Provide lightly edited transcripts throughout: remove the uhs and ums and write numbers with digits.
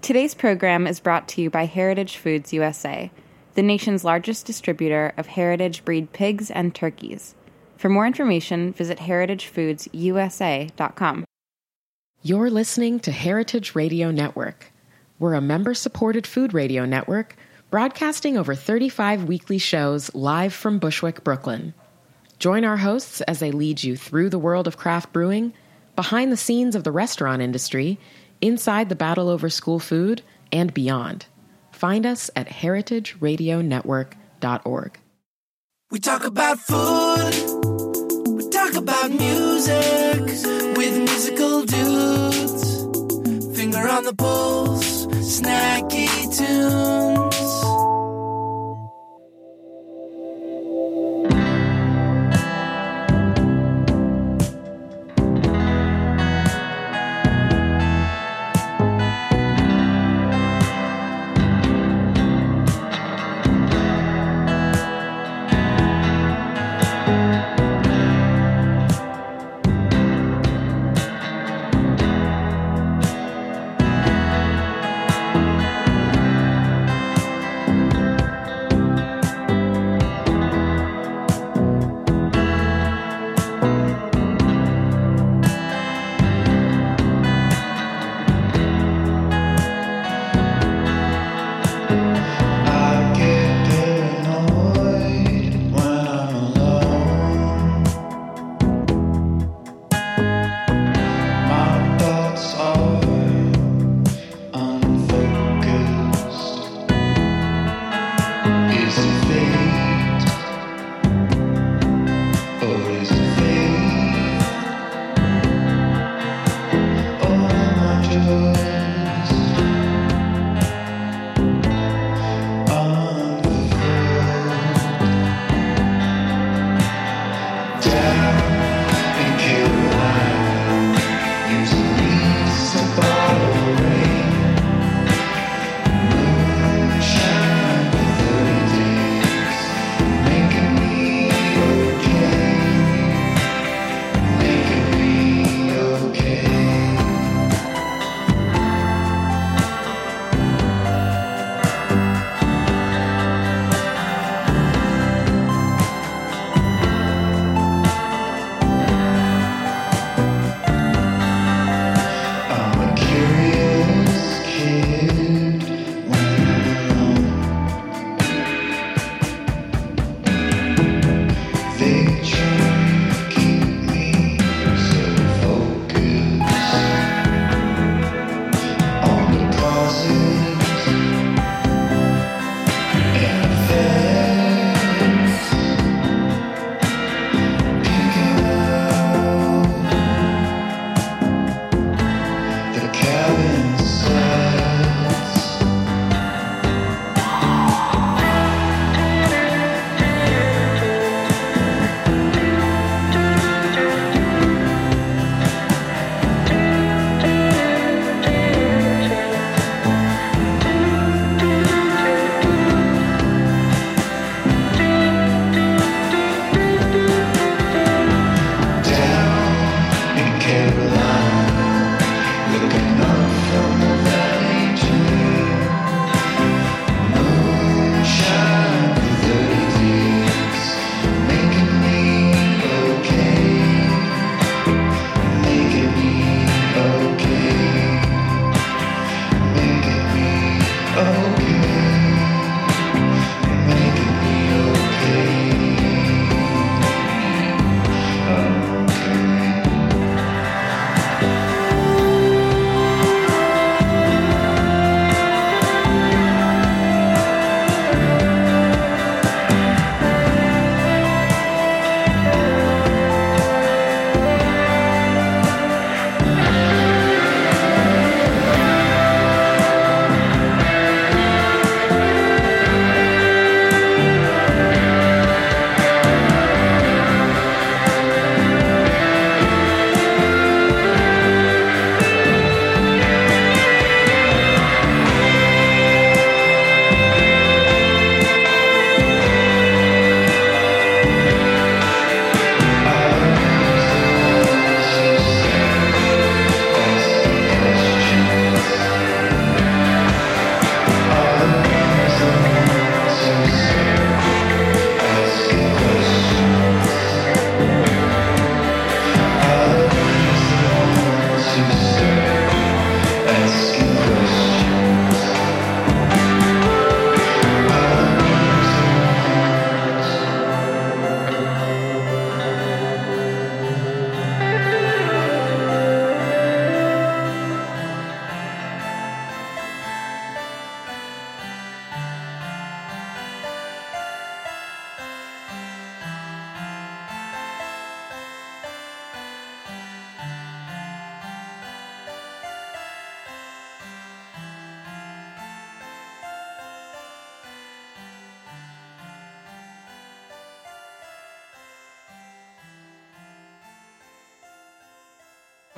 Today's program is brought to you by Heritage Foods USA, the nation's largest distributor of heritage breed pigs and turkeys. For more information, visit heritagefoodsusa.com. You're listening to Heritage Radio Network. We're a member-supported food radio network broadcasting over 35 weekly shows live from Bushwick, Brooklyn. Join our hosts as they lead you through the world of craft brewing, behind the scenes of the restaurant industry, inside the battle over school food, and beyond. Find us at heritageradionetwork.org. We talk about food, we talk about music, with musical dudes. Finger on the pulse, snacky tunes.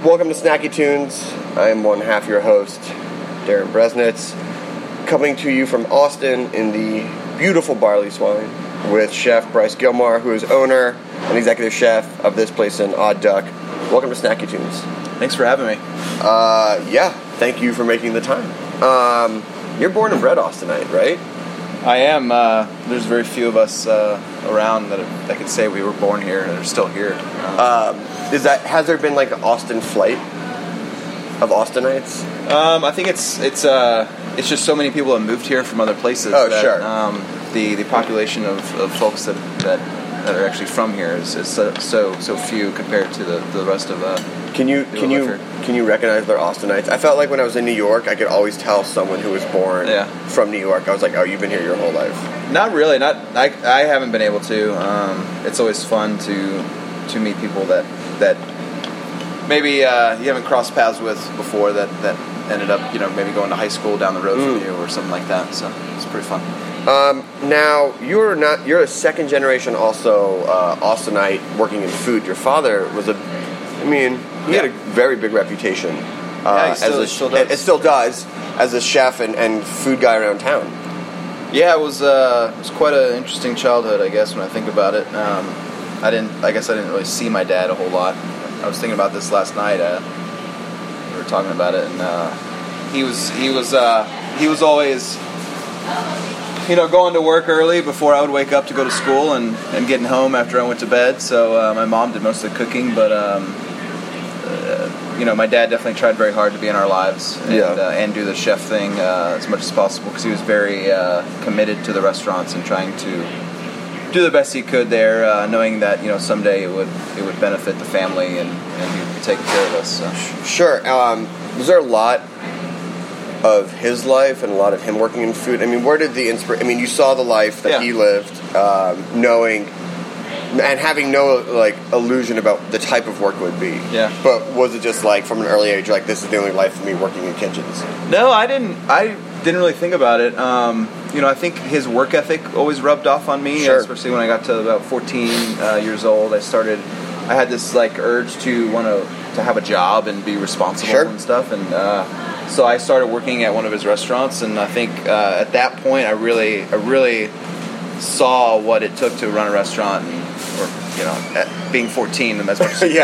Welcome to Snacky Tunes. I am one half your host, Darren Bresnitz, coming to you from Austin in the beautiful Barley Swine with Chef Bryce Gilmore, who is owner and executive chef of this place in Odd Duck. Welcome to Snacky Tunes. Thanks for having me. Yeah, thank you for making the time. You're born and bred Austinite, right? I am. There's very few of us around that could say we were born here and are still here. Has there been like an Austin flight of Austinites? I think it's just so many people have moved here from other places. Oh, that, sure. The population of folks that are actually from here is so few compared to the rest of Can you recognize their Austinites? I felt like when I was in New York, I could always tell someone who was born from New York. I was like, oh, you've been here your whole life. Not really. I haven't been able to. It's always fun to meet people that maybe you haven't crossed paths with before that ended up maybe going to high school down the road from you or something like that. So it's pretty fun. Now you're a second generation also Austinite working in food. Your father was he had a very big reputation. He still does. It still does as a chef and food guy around town. Yeah, it was quite an interesting childhood, I guess, when I think about it. I didn't really see my dad a whole lot. I was thinking about this last night. We were talking about it, and he was always going to work early before I would wake up to go to school, and getting home after I went to bed. So my mom did most of the cooking, but my dad definitely tried very hard to be in our lives and do the chef thing as much as possible, because he was very committed to the restaurants and trying to do the best he could there, knowing that someday it would benefit the family and he'd be taking care of us. So. Sure. Was there a lot of his life and a lot of him working in food? Where did the inspiration? You saw the life that he lived, knowing and having no illusion about the type of work it would be. Yeah. But was it just from an early age, this is the only life for me, working in kitchens? No, I didn't really think about it. I think his work ethic always rubbed off on me, especially when I got to about 14 years old. I had this urge to want to have a job and be responsible and stuff, and so I started working at one of his restaurants, and I think at that point I really saw what it took to run a restaurant, being 14 as much as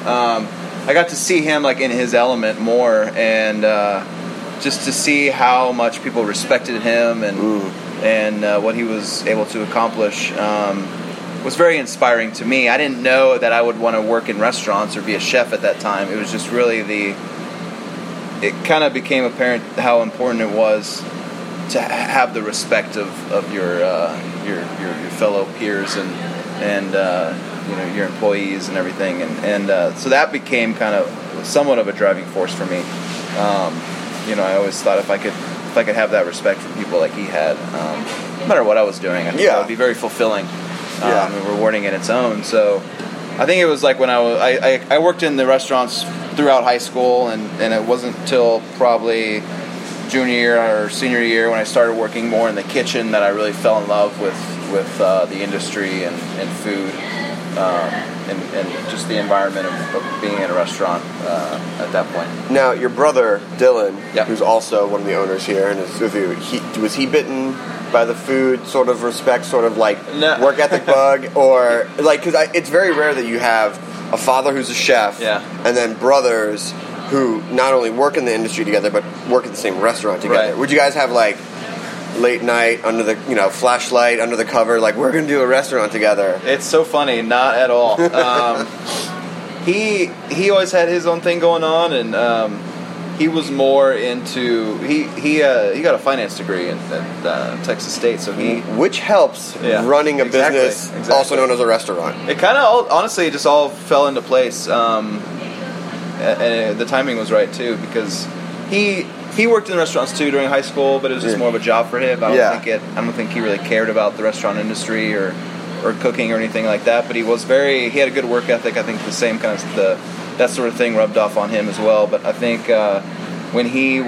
I got to see him in his element more, and just to see how much people respected him and what he was able to accomplish was very inspiring to me. I didn't know that I would want to work in restaurants or be a chef at that time. It was just really it kind of became apparent how important it was to have the respect of your fellow peers and your employees and everything, and so that became kind of somewhat of a driving force for me. I always thought if I could have that respect for people like he had, no matter what I was doing, I think that would be very fulfilling and rewarding in its own. So I think it was when I worked in the restaurants throughout high school, and it wasn't till probably junior year or senior year when I started working more in the kitchen that I really fell in love with the industry and food and just the environment of being in a restaurant at that point. Now, your brother Dylan, who's also one of the owners here and is with you, was he bitten by the food sort of respect, sort of work ethic bug, or because it's very rare that you have a father who's a chef and then brothers who not only work in the industry together but work at the same restaurant together. Right. Would you guys have late night under the flashlight under the cover, we're gonna do a restaurant together? It's so funny. Not at all. He always had his own thing going on, and he was more into he got a finance degree at Texas State, so which helps running a business also known as a restaurant. It kind of honestly just all fell into place, and the timing was right too, because he worked in restaurants too during high school, but it was just more of a job for him. I don't think he really cared about the restaurant industry or cooking or anything like that. But he had a good work ethic. I think the same kind of that sort of thing rubbed off on him as well. But I think when he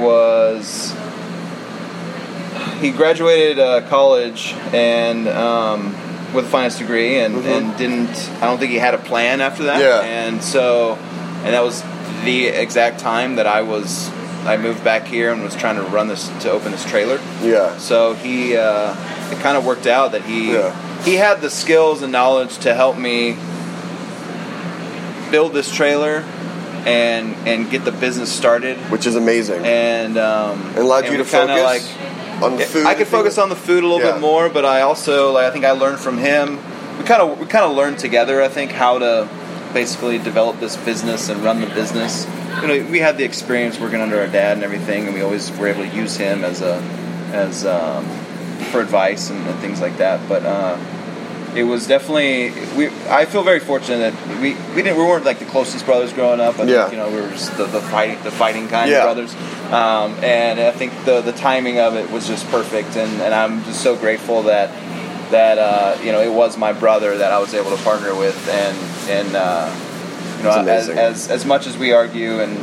graduated college and with a finance degree and I don't think he had a plan after that. Yeah. And that was the exact time that I moved back here and was trying to open this trailer. Yeah. So it kind of worked out that he had the skills and knowledge to help me build this trailer and get the business started, which is amazing, and allowed you to focus on the food. I could focus on the food a little bit more, but I also I think I learned from him. We kind of learned together. I think how to basically develop this business and run the business. We had the experience working under our dad and everything, and we always were able to use him as for advice and things like that. But it was definitely I feel very fortunate that we weren't like the closest brothers growing up. I think, we were just the fighting kind of brothers. And I think the timing of it was just perfect, and I'm just so grateful that it was my brother that I was able to partner with, and as much as we argue and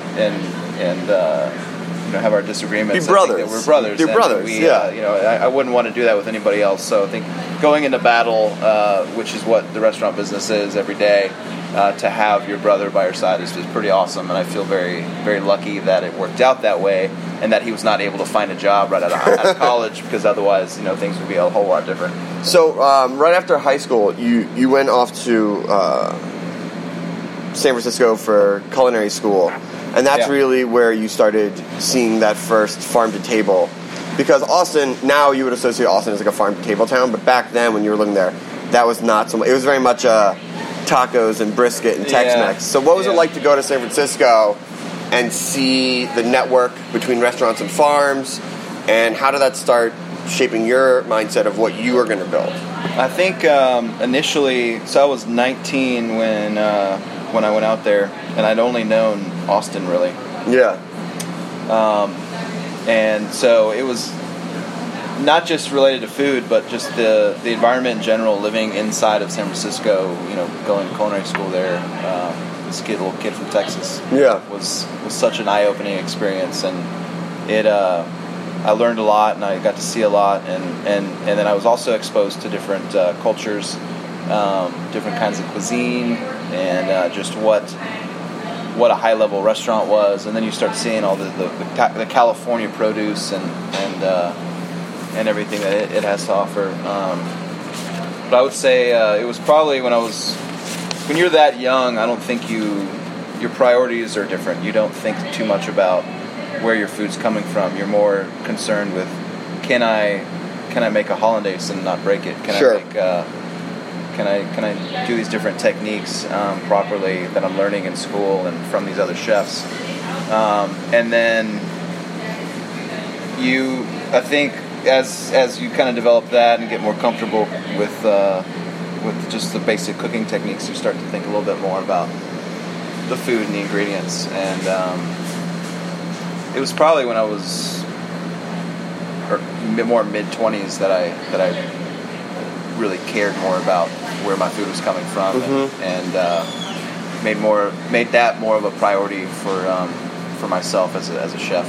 have our disagreements, be brothers. I think that we're brothers. You're brothers. I wouldn't want to do that with anybody else. So I think going into battle, which is what the restaurant business is every day, to have your brother by your side is pretty awesome, and I feel very, very lucky that it worked out that way, and that he was not able to find a job right out of college, because otherwise, things would be a whole lot different. So, right after high school, you went off to San Francisco for culinary school, and that's really where you started seeing that first farm to table. Because Austin, now you would associate Austin as like a farm to table town, but back then when you were living there, that was not so much. It was very much tacos and brisket and Tex-Mex. So what was it like to go to San Francisco and see the network between restaurants and farms, and how did that start shaping your mindset of what you were going to build? I think initially, so I was 19 when I went out there, and I'd only known Austin really. Yeah. And so it was not just related to food, but just the environment in general, living inside of San Francisco, going to culinary school there. This little kid from Texas was such an eye-opening experience, and I learned a lot, and I got to see a lot, and then I was also exposed to different cultures, different kinds of cuisine, and just what a high-level restaurant was. And then you start seeing all the California produce and everything that it has to offer. But I would say it was probably when you're that young, I don't think your priorities are different. You don't think too much about where your food's coming from. You're more concerned with, can I make a hollandaise and not break it? Can I do these different techniques properly that I'm learning in school and from these other chefs? And then I think as you kind of develop that and get more comfortable with just the basic cooking techniques, you start to think a little bit more about the food and the ingredients. And it was probably when I was more mid-20s that I really cared more about where my food was coming from, and made that more of a priority for myself as a chef.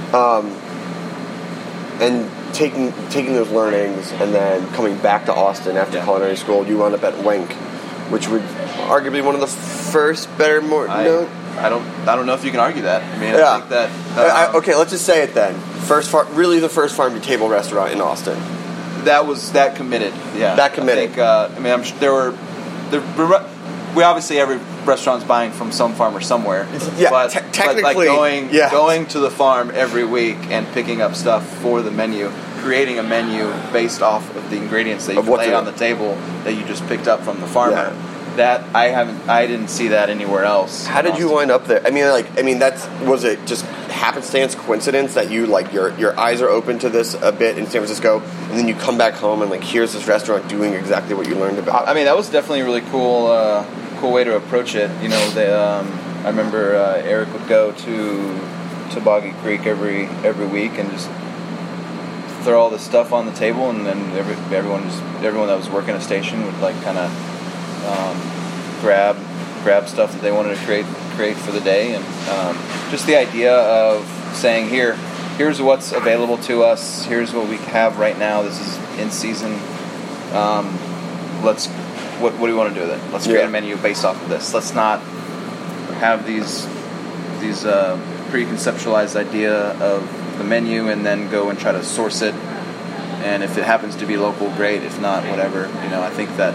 And taking those learnings and then coming back to Austin after culinary school, you wound up at Wenk, which would arguably one of the first better I don't know if you can argue that. I mean, I think that okay, let's just say it then. The first farm to table restaurant in Austin. That committed. Yeah. That committed. I think, I'm sure we obviously every restaurant's buying from some farmer somewhere. Yeah, but, technically, going to the farm every week and picking up stuff for the menu, creating a menu based off of the ingredients that you lay on the table that you just picked up from the farmer. Yeah. That I didn't see that anywhere else. How did you wind up there? Was it just happenstance, coincidence that you your eyes are open to this a bit in San Francisco, and then you come back home and here's this restaurant doing exactly what you learned about? I mean, that was definitely a really cool way to approach it. I remember Eric would go to Boggy Creek every week and just throw all this stuff on the table, and then everyone that was working a station would kind of grab stuff that they wanted to create for the day, and just the idea of saying, here's what's available to us, here's what we have right now, this is in season, what do we want to do with it? Let's create a menu based off of this. Let's not have these these pre-conceptualized idea of the menu, and then go and try to source it. And if it happens to be local, great. If not, whatever. I think that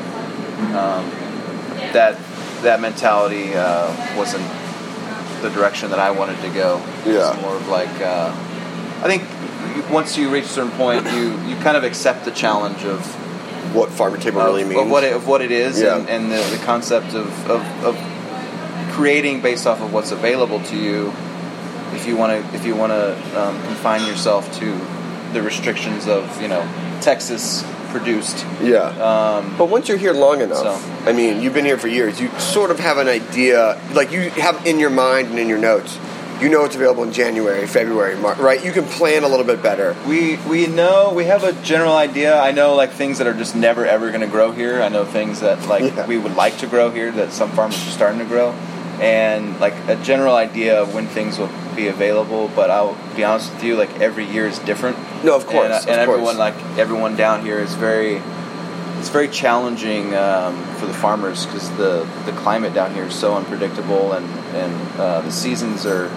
that mentality wasn't the direction that I wanted to go. Yeah. It's more of like, I think once you reach a certain point, you kind of accept the challenge of what farm to table really means, of what it is, and the concept of creating based off of what's available to you. If you want to confine yourself to the restrictions of Texas produced. Yeah. But once you're here long enough, I mean, you've been here for years, you sort of have an idea, like you have in your mind and in your notes, you know it's available in January, February, March, right? You can plan a little bit better. We know, we have a general idea. I know like things that are just never ever going to grow here. I know things that we would like to grow here that some farmers are starting to grow. And like a general idea of when things will be available, but I'll be honest with you, like every year is different. No, of course. And everyone down here is very challenging for the farmers because the climate down here is so unpredictable, and the seasons are,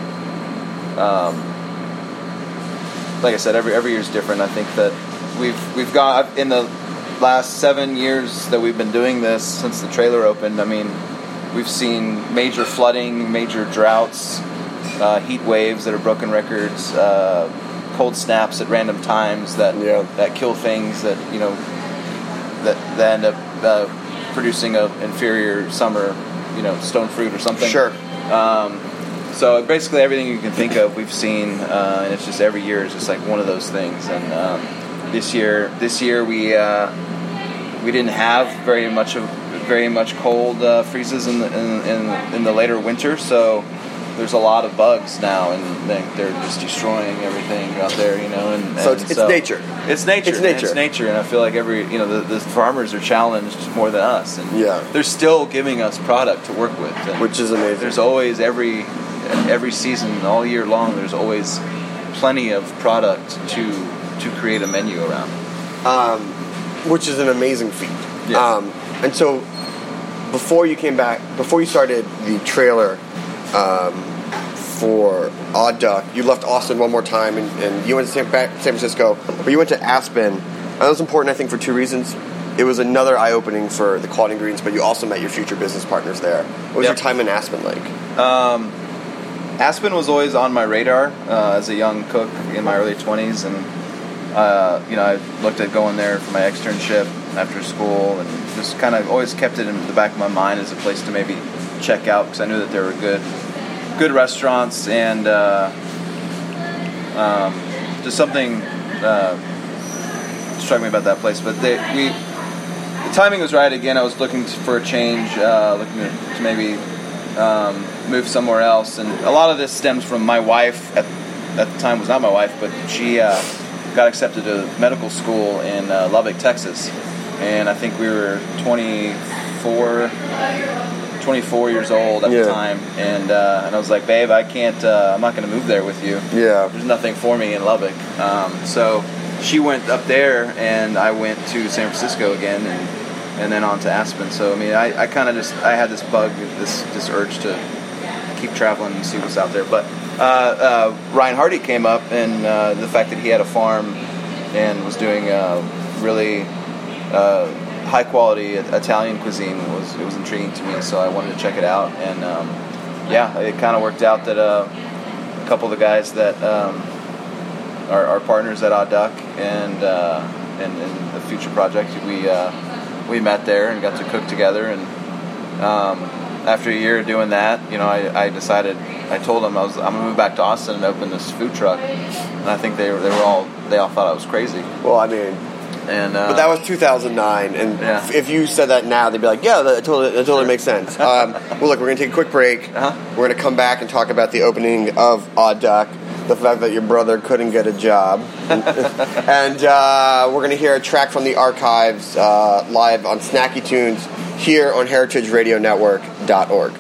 like I said, every year is different. I think that we've got in the last 7 years that we've been doing this since the trailer opened. I mean, we've seen major flooding, major droughts, heat waves that are broken records, cold snaps at random times that kill things that end up producing an inferior summer, stone fruit or something. Sure. So basically everything you can think of we've seen, and it's just every year is just like one of those things. And this year we didn't have very much cold freezes in the later winter, so there's a lot of bugs now, and they're just destroying everything out there, So it's nature. It's nature, and I feel like the farmers are challenged more than us, and they're still giving us product to work with, which is amazing. There's always every season, all year long, there's always plenty of product to create a menu around, which is an amazing feat. Yeah. And so before you started the trailer for Odd Duck, you left Austin one more time, and you went to San Francisco, but you went to Aspen. And that was important, I think, for two reasons. It was another eye-opening for the quality ingredients, but you also met your future business partners there. What was your time in Aspen like? Aspen was always on my radar as a young cook in my early 20s, and I looked at going there for my externship after school, and just kind of always kept it in the back of my mind as a place to maybe check out, because I knew that there were good restaurants, and just something struck me about that place. But the timing was right. Again, I was looking for a change, looking to maybe move somewhere else, and a lot of this stems from my wife. At the time was not my wife, but she got accepted to medical school in Lubbock, Texas, and I think we were 24 years old at the time, and I was like, babe, I can't, I'm not going to move there with you. Yeah. There's nothing for me in Lubbock. So she went up there, and I went to San Francisco again, and then on to Aspen. So, I mean, I kind of I had this bug, this urge to keep traveling and see what's out there. But Ryan Hardy came up, and the fact that he had a farm and was doing really high quality Italian cuisine was intriguing to me, so I wanted to check it out. And it kind of worked out that a couple of the guys that are partners at Odd Duck and the future project, we met there and got to cook together. And after a year of doing that, I decided, I told them I'm gonna move back to Austin and open this food truck, and I think they all thought I was crazy. Well, I mean, but that was 2009, and if you said that now, they'd be like, yeah, that totally makes sense. Well, look, we're going to take a quick break. We're going to come back and talk about the opening of Odd Duck, the fact that your brother couldn't get a job, and we're going to hear a track from the archives live on Snacky Tunes here on heritageradionetwork.org.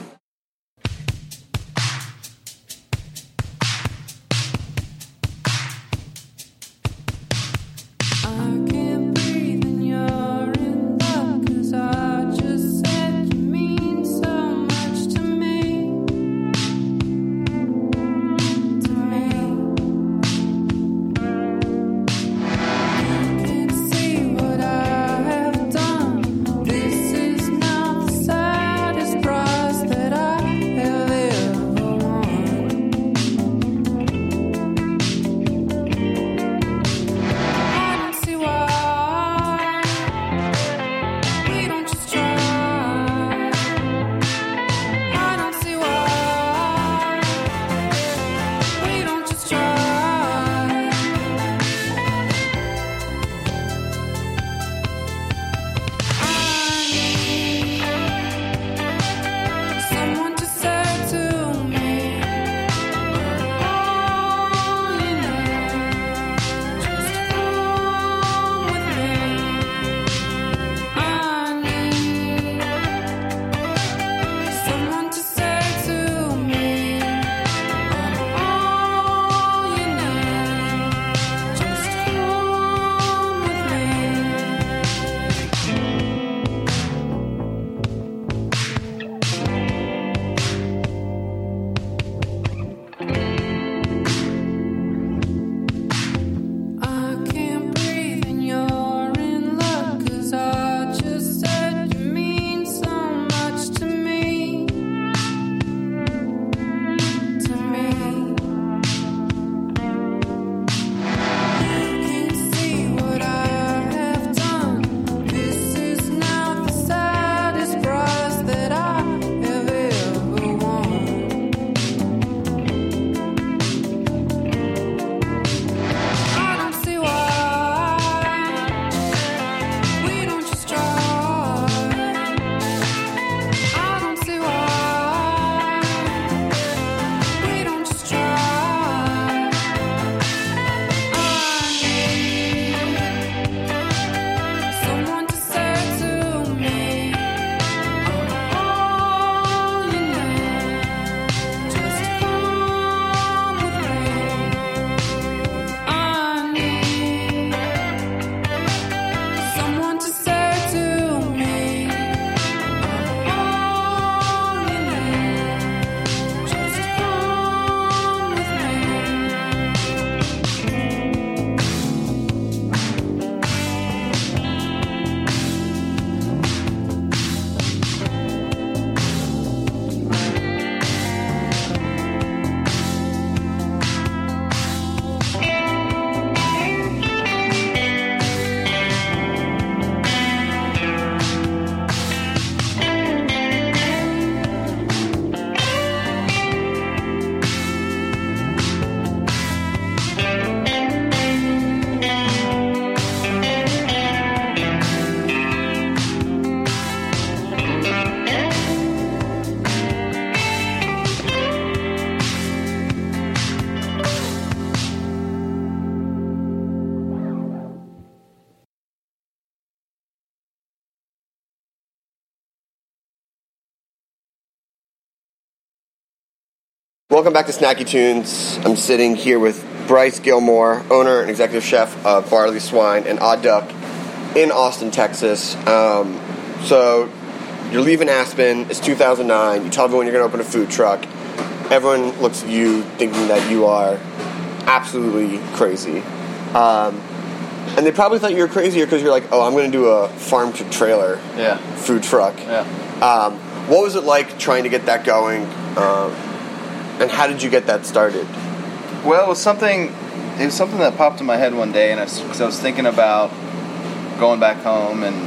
Welcome back to Snacky Tunes. I'm sitting here with Bryce Gilmore, owner and executive chef of Barley Swine and Odd Duck in Austin, Texas. So you're leaving Aspen. It's 2009. You tell everyone you're going to open a food truck. Everyone looks at you thinking that you are absolutely crazy. And they probably thought you were crazier because you're like, oh, I'm going to do a farm-to-trailer food truck. Yeah. What was it like trying to get that going? And how did you get that started? Well, it was something that popped in my head one day, and because I was thinking about going back home, and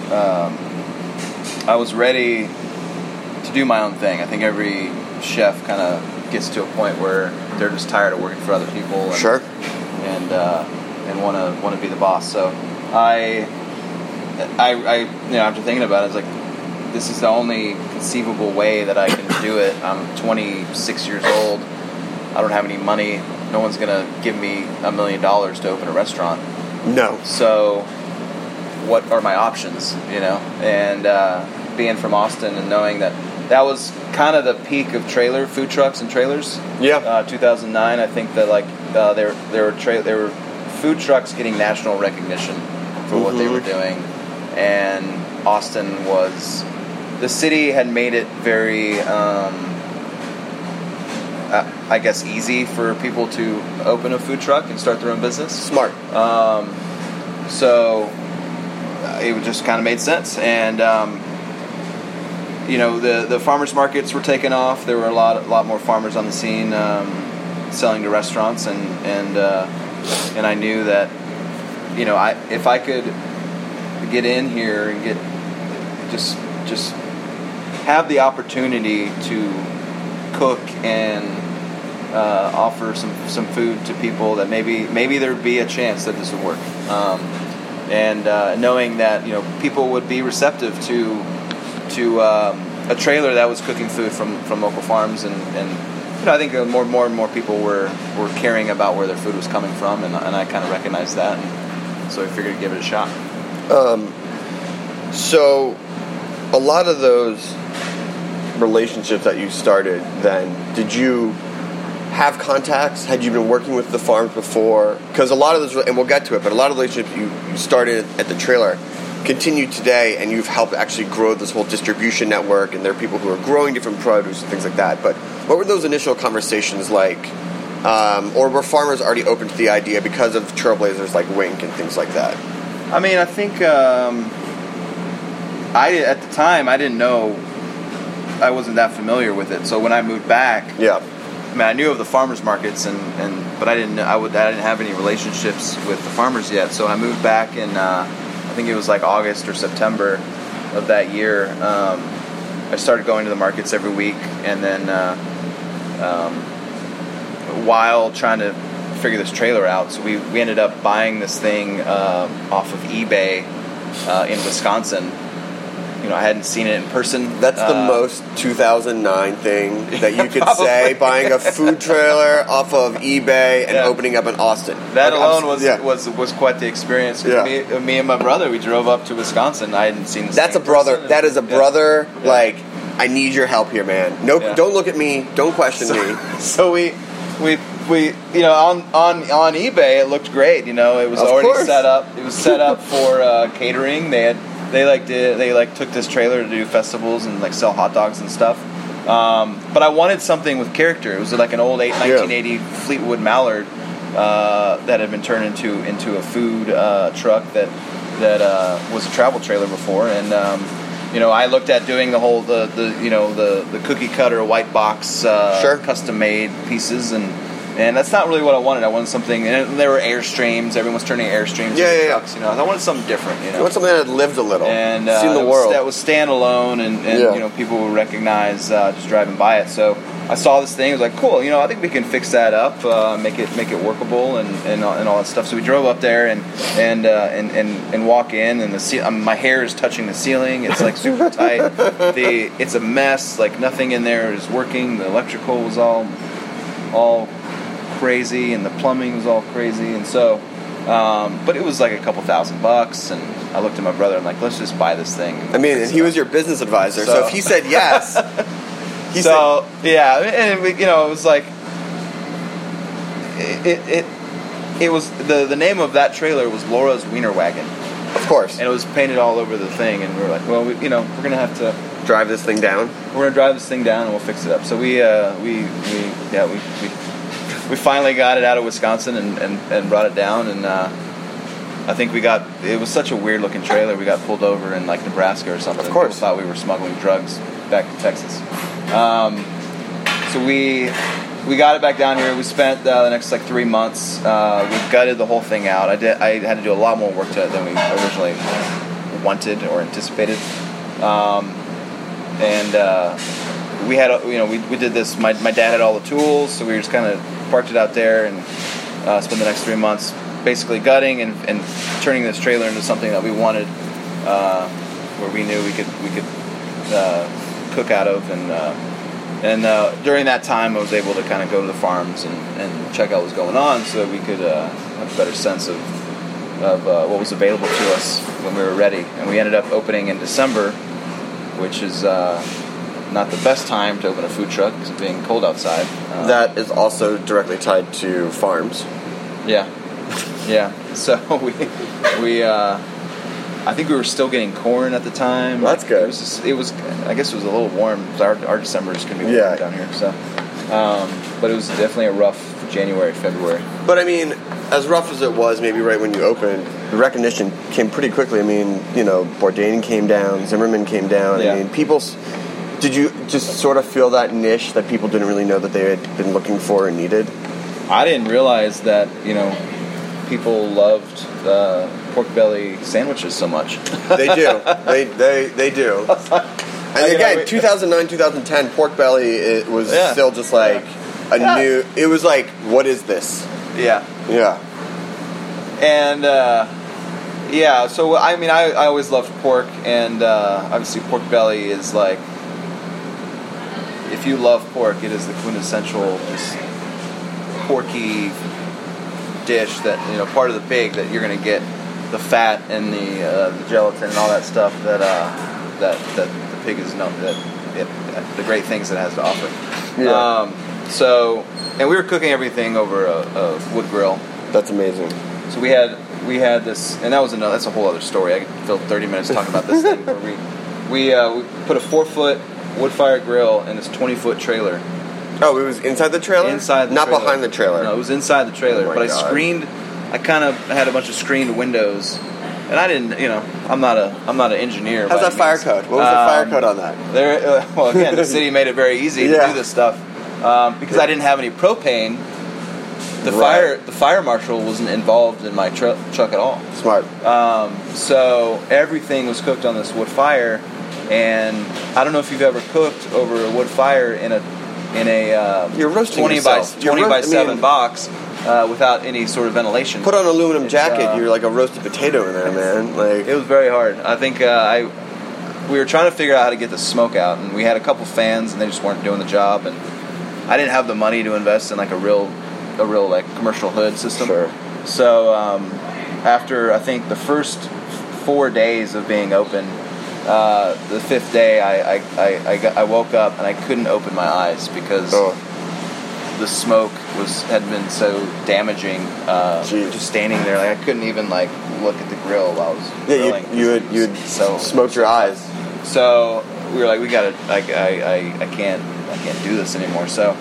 I was ready to do my own thing. I think every chef kind of gets to a point where they're just tired of working for other people. And, sure. And want to be the boss. So I after thinking about it, I was like, this is the only conceivable way that I can do it. I'm 26 years old. I don't have any money. No one's going to give me $1 million to open a restaurant. No. So what are my options, And being from Austin and knowing that was kind of the peak of food trucks and trailers. Yeah. 2009, I think that there were food trucks getting national recognition for what they were doing. And Austin the city had made it very, I guess, easy for people to open a food truck and start their own business. Smart. So it just kind of made sense. And, the farmers markets were taking off. There were a lot more farmers on the scene selling to restaurants. And I knew that, if I could get in here and get just have the opportunity to cook and offer some food to people, that maybe there'd be a chance that this would work. And knowing that people would be receptive to a trailer that was cooking food from local farms, and I think more and more people were caring about where their food was coming from, and I kind of recognized that, and so I figured to give it a shot. So a lot of those relationships that you started then, did you have contacts? Had you been working with the farms before? Because a lot of those, and we'll get to it, but a lot of the relationships you started at the trailer continue today, and you've helped actually grow this whole distribution network, and there are people who are growing different produce and things like that. But what were those initial conversations like? Or were farmers already open to the idea because of trailblazers like Wink and things like that? I mean, I think at the time I didn't know, I wasn't that familiar with it. So when I moved back, I knew of the farmers markets, but I didn't have any relationships with the farmers yet. So I moved back in I think it was like August or September of that year. I started going to the markets every week, and then while trying to figure this trailer out, so we ended up buying this thing off of eBay in Wisconsin. I hadn't seen it in person. That's the most 2009 thing that you could say, buying a food trailer off of eBay and opening up in Austin. That alone was quite the experience. Yeah. Me and my brother, we drove up to Wisconsin. I hadn't seen this. That's a brother. That is a brother. Yeah. Like, I need your help here, man. No, don't look at me. Don't question me. So we on eBay, it looked great. It was already set up. It was set up for catering. They took this trailer to do festivals and sell hot dogs and stuff. But I wanted something with character. It was like an old 1980 Fleetwood Mallard that had been turned into a food truck that was a travel trailer before. And I looked at doing the whole the cookie cutter white box custom made pieces, and that's not really what I wanted. I wanted something, and there were Airstreams. Everyone's turning Airstreams into trucks. I wanted something different. You want something that had lived a little, and seen the world. That was standalone, and people would recognize just driving by it. So I saw this thing. I was like, cool. I think we can fix that up, make it workable, and all that stuff. So we drove up there and walk in, and my hair is touching the ceiling. It's super tight. It's a mess. Nothing in there is working. The electrical was all crazy, and the plumbing was all crazy, and so but it was a couple $1,000, and I looked at my brother and let's just buy this thing. And he was your business advisor, so if he said yes So yeah, and it was like it was the name of that trailer was Laura's Wiener Wagon. Of course. And it was painted all over the thing, and we were like, well, we're gonna have to drive this thing down. We're gonna drive this thing down, and we'll fix it up. So we finally got it out of Wisconsin and brought it down, and I think it was such a weird looking trailer. We got pulled over in like Nebraska or something. Of course. People thought we were smuggling drugs back to Texas. So we got it back down here. We spent the next 3 months. We gutted the whole thing out. I had to do a lot more work to it than we originally wanted or anticipated. We had we did this. My dad had all the tools, so we just kind of parked it out there and spent the next 3 months basically gutting and turning this trailer into something that we wanted, where we knew we could cook out of, and during that time I was able to kind of go to the farms and check out what was going on, so that we could have a better sense of what was available to us when we were ready. And we ended up opening in December, which is not the best time to open a food truck because of being cold outside. That is also directly tied to farms. Yeah. So we I think we were still getting corn at the time. Well, that's good. I guess it was a little warm. Our December is going to be warm down here. So, but it was definitely a rough January, February. But I mean, as rough as it was, maybe right when you opened, the recognition came pretty quickly. I mean, Bourdain came down, Zimmerman came down. Yeah. I mean, did you just sort of feel that niche that people didn't really know that they had been looking for and needed? I didn't realize that, people loved pork belly sandwiches so much. They do. They do. And again, 2009, 2010, pork belly was still just like a new. It was like, what is this? Yeah. Yeah. And so I mean, I always loved pork, and obviously pork belly is like, if you love pork, it is the quintessential just porky dish that part of the pig that you're going to get the fat and the gelatin and all that stuff that the pig is known the great things it has to offer. Yeah. And we were cooking everything over a wood grill. That's amazing. So we had this, and that's a whole other story. I could fill 30 minutes talking about this thing. Where we put a 4-foot wood fire grill in this 20-foot trailer. Oh, it was inside the trailer? Inside the Not trailer. behind the trailer. No, it was inside the trailer. Oh, but God. I kind of had a bunch of screened windows, and I didn't, I'm not an engineer. How's that fire code? What was the fire code on that? Well, again, the city made it very easy to do this stuff because I didn't have any propane. The fire marshal wasn't involved in my truck at all. Smart. So everything was cooked on this wood fire, and I don't know if you've ever cooked over a wood fire in a you're roasting 20 yourself. by 7 box without any sort of ventilation. Put on an aluminum jacket. You're like a roasted potato in there, man. Like, it was very hard. I think we were trying to figure out how to get the smoke out, and we had a couple fans, and they just weren't doing the job. And I didn't have the money to invest in like a real like commercial hood system. Sure. So after I think the first 4 days of being open, the 5th day I woke up and I couldn't open my eyes because the smoke had been so damaging. Just standing there, like I couldn't even like look at the grill while I was grilling. You had smoked your eyes. So we were like, we gotta, like, I can't do this anymore. So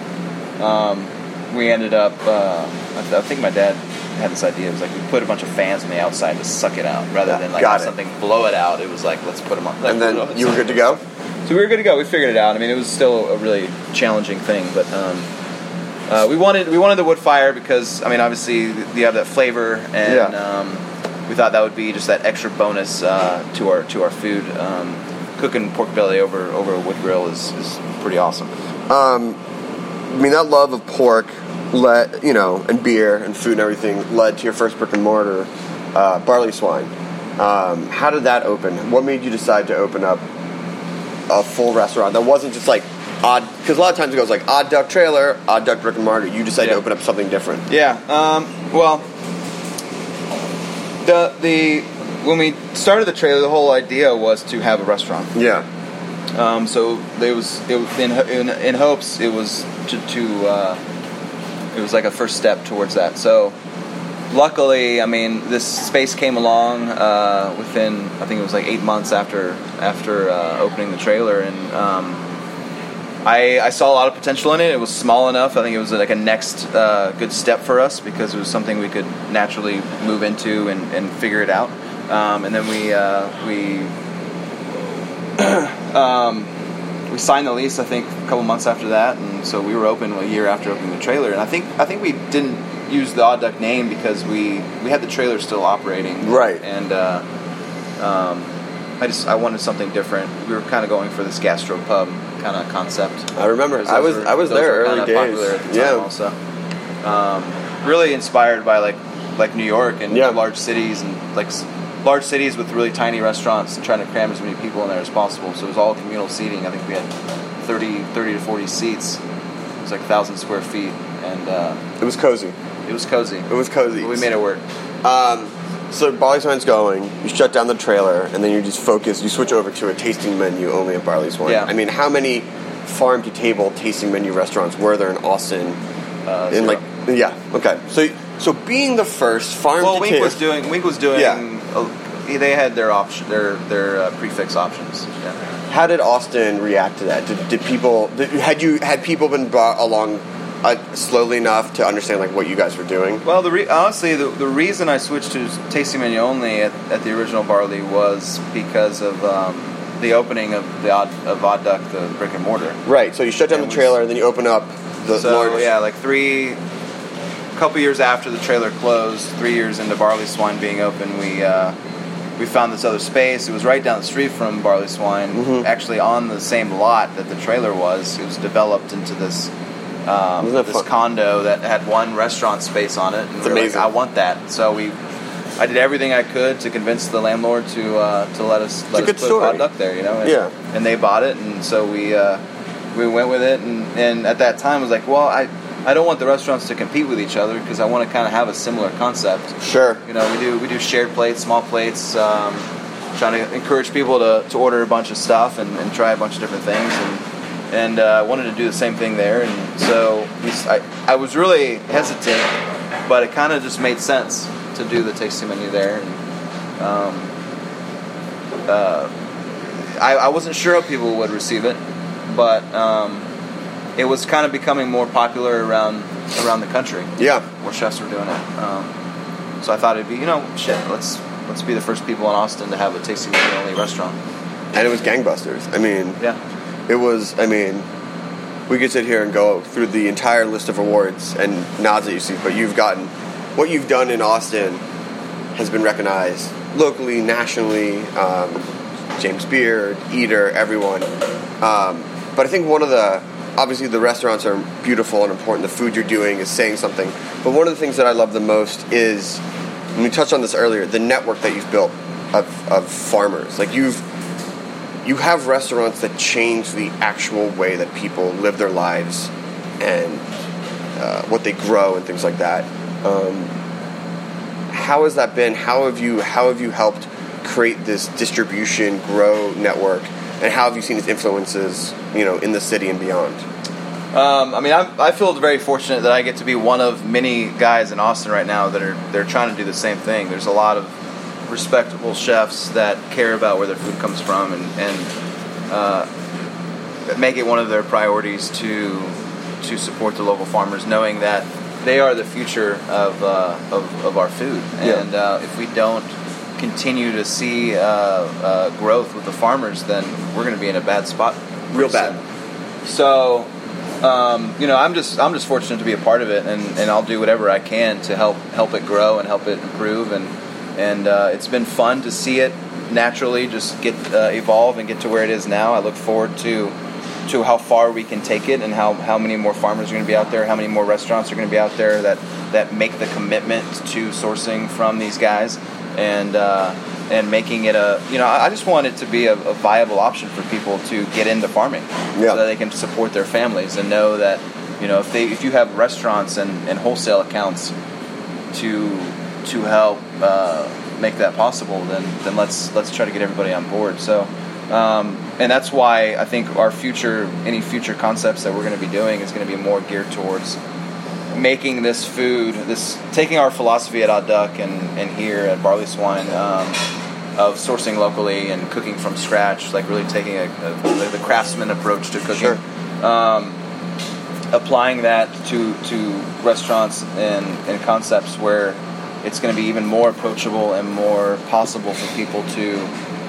we ended up. I think my dad had this idea. It was like we put a bunch of fans on the outside to suck it out, rather than like have something blow it out. It was like, let's put them on. And then you were good to go. So we were good to go. We figured it out. I mean, it was still a really challenging thing, but we wanted the wood fire because, I mean, obviously you have that flavor, and we thought that would be just that extra bonus to our food. Cooking pork belly over a wood grill is pretty awesome. I mean, that love of pork led, and beer and food and everything led to your first brick and mortar, Barley Swine. How did that open? What made you decide to open up a full restaurant that wasn't just like odd? Because a lot of times it goes like Odd Duck Trailer, Odd Duck Brick and Mortar. You decided to open up something different. Yeah. Well, when we started the trailer, the whole idea was to have a restaurant. Yeah. So it was in hopes it was it was like a first step towards that. So luckily, I mean, this space came along within, I think it was like 8 months after opening the trailer, and I saw a lot of potential in it. It was small enough. I think it was like a next good step for us because it was something we could naturally move into and figure it out. And then we signed the lease, I think, a couple months after that, and so we were open a year after opening the trailer. And I think we didn't use the Odd Duck name because we had the trailer still operating, right? And I wanted something different. We were kind of going for this gastro pub kind of concept. I remember I was there early days. Popular at the time also. Really inspired by like New York and large cities and like large cities with really tiny restaurants and trying to cram as many people in there as possible. So it was all communal seating. I think we had 30 to 40 seats. It was like 1,000 square feet, and it was cozy. It was cozy. But we made it work. So Barley Swine's going, you shut down the trailer, and then you just focus, you switch over to a tasting menu only at Barley Swine. Yeah. I mean, how many farm-to-table tasting menu restaurants were there in Austin? Zero. Okay. So being the first farm-to-table... Well, Wink was doing they had their option, their prefix options. Yeah. How did Austin react to that? Had people been brought along slowly enough to understand like what you guys were doing? Well, honestly, the reason I switched to tasting menu only at the original Barley was because of the opening of Odd Duck, the brick and mortar. Right. So you shut down the trailer, and then you open up the large. Yeah, like a couple years after the trailer closed, 3 years into Barley Swine being open, we found this other space. It was right down the street from Barley Swine, actually on the same lot that the trailer was. It was developed into this condo that had one restaurant space on it. And it's amazing. Like, I want that. So I did everything I could to convince the landlord to let us put Odd Duck there, you know. And they bought it, and so we went with it. And at that time, I was like, well, I don't want the restaurants to compete with each other because I want to kind of have a similar concept. Sure. You know, we do shared plates, small plates, trying to encourage people to order a bunch of stuff and try a bunch of different things, and I wanted to do the same thing there. And so I was really hesitant, but it kind of just made sense to do the tasting menu there. And, I wasn't sure how people would receive it, but it was kind of becoming more popular around the country. Yeah, where chefs were doing it. So I thought it'd be, let's be the first people in Austin to have a tasting menu only restaurant. And it was gangbusters. I mean, it was. I mean, we could sit here and go through the entire list of awards and nods that you see, but what you've done in Austin has been recognized locally, nationally. James Beard, Eater, everyone. But I think obviously the restaurants are beautiful and important. The food you're doing is saying something. But one of the things that I love the most is, and we touched on this earlier, the network that you've built of farmers. Like you have restaurants that change the actual way that people live their lives and what they grow and things like that. How has that been? How have you helped create this distribution grow network, and how have you seen its influences, in the city and beyond? I feel very fortunate that I get to be one of many guys in Austin right now they're trying to do the same thing. There's a lot of respectable chefs that care about where their food comes from and make it one of their priorities to support the local farmers, knowing that they are the future of our food. Yeah. And if we don't continue to see growth with the farmers, then we're going to be in a bad spot. Real bad. So, I'm just fortunate to be a part of it, and I'll do whatever I can to help it grow and help it improve, and it's been fun to see it naturally just get evolve and get to where it is now. I look forward to how far we can take it, and how many more farmers are going to be out there, how many more restaurants are going to be out there that make the commitment to sourcing from these guys, and making it I just want it to be a viable option for people to get into farming, so that they can support their families and know that if you have restaurants and wholesale accounts to help make that possible, then let's try to get everybody on board. So And that's why I think any future concepts that we're going to be doing is going to be more geared towards making this food, taking our philosophy at Odd Duck and here at Barley Swine of sourcing locally and cooking from scratch, like really taking the craftsman approach to cooking. Sure. Applying that to restaurants and concepts where it's going to be even more approachable and more possible for people to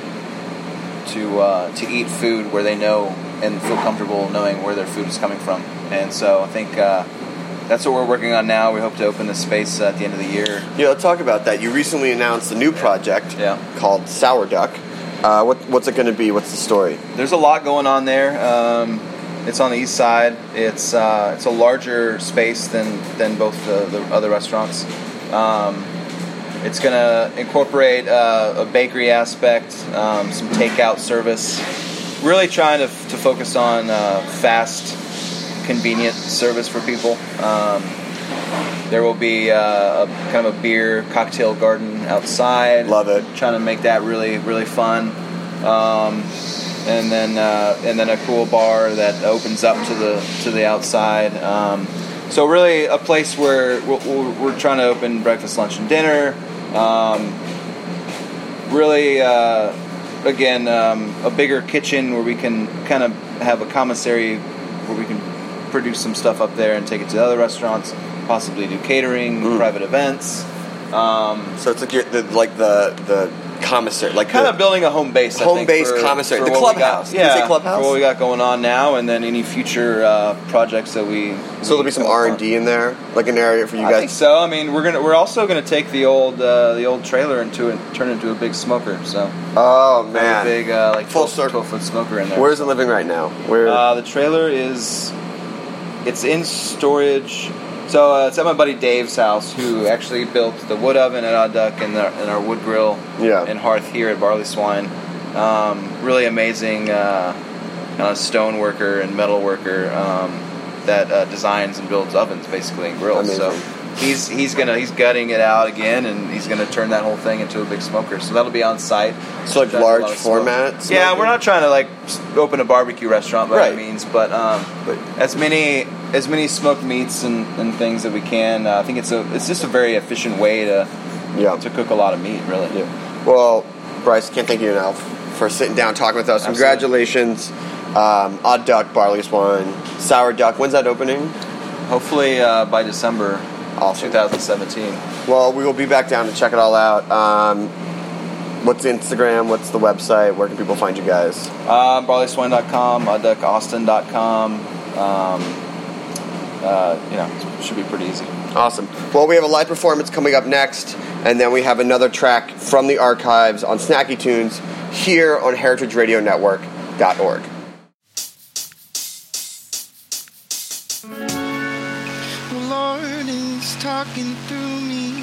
eat food where they know and feel comfortable knowing where their food is coming from. And so I think that's what we're working on now. We hope to open this space at the end of the year. Yeah, let's talk about that. You recently announced a new project called Sour Duck. What's it going to be? What's the story? There's a lot going on there. It's on the east side. It's a larger space than both the other restaurants. It's going to incorporate a bakery aspect, some takeout service. Really trying to focus on fast, convenient service for people. There will be a kind of a beer cocktail garden outside. Love it. Trying to make that really, really fun. And then a cool bar that opens up to the outside. So really a place where we're trying to open breakfast, lunch, and dinner. Really, again, a bigger kitchen where we can kind of have a commissary where we can produce some stuff up there and take it to the other restaurants, possibly do catering, private events. So it's like the commissary, like kind of building a home base. Home base commissary, the clubhouse. Yeah, say clubhouse. For what we got going on now, and then any future projects that we. So there'll be some R&D in there, like an area for you guys. I think so. I mean, we're also gonna take the old trailer and turn it into a big smoker. So. Oh man. A big like full 12-foot smoker in there. Where's it living right now? Where? The trailer it's in storage. So it's at my buddy Dave's house, who actually built the wood oven at Odd Duck and our wood grill and hearth here at Barley Swine. Really amazing stone worker and metal worker that designs and builds ovens basically and grills. Amazing. So he's gutting it out again, and he's gonna turn that whole thing into a big smoker. So that'll be on site. So like large format. Smoker. Yeah, we're not trying to like open a barbecue restaurant by any means, but as many smoked meats and things that we can. I think it's just a very efficient way to cook a lot of meat, really. Yeah. Well, Bryce, can't thank you enough for sitting down talking with us. Absolutely. Congratulations, Odd Duck, Barley Swine, Sour Duck. When's that opening? Hopefully by December. Awesome. 2017. Well, we will be back down to check it all out. What's Instagram? What's the website? Where can people find you guys? BarleySwine.com, OddDuckAustin.com. It should be pretty easy. Awesome. Well, we have a live performance coming up next, and then we have another track from the archives on Snacky Tunes here on HeritageRadioNetwork.org. Lord is talking through me.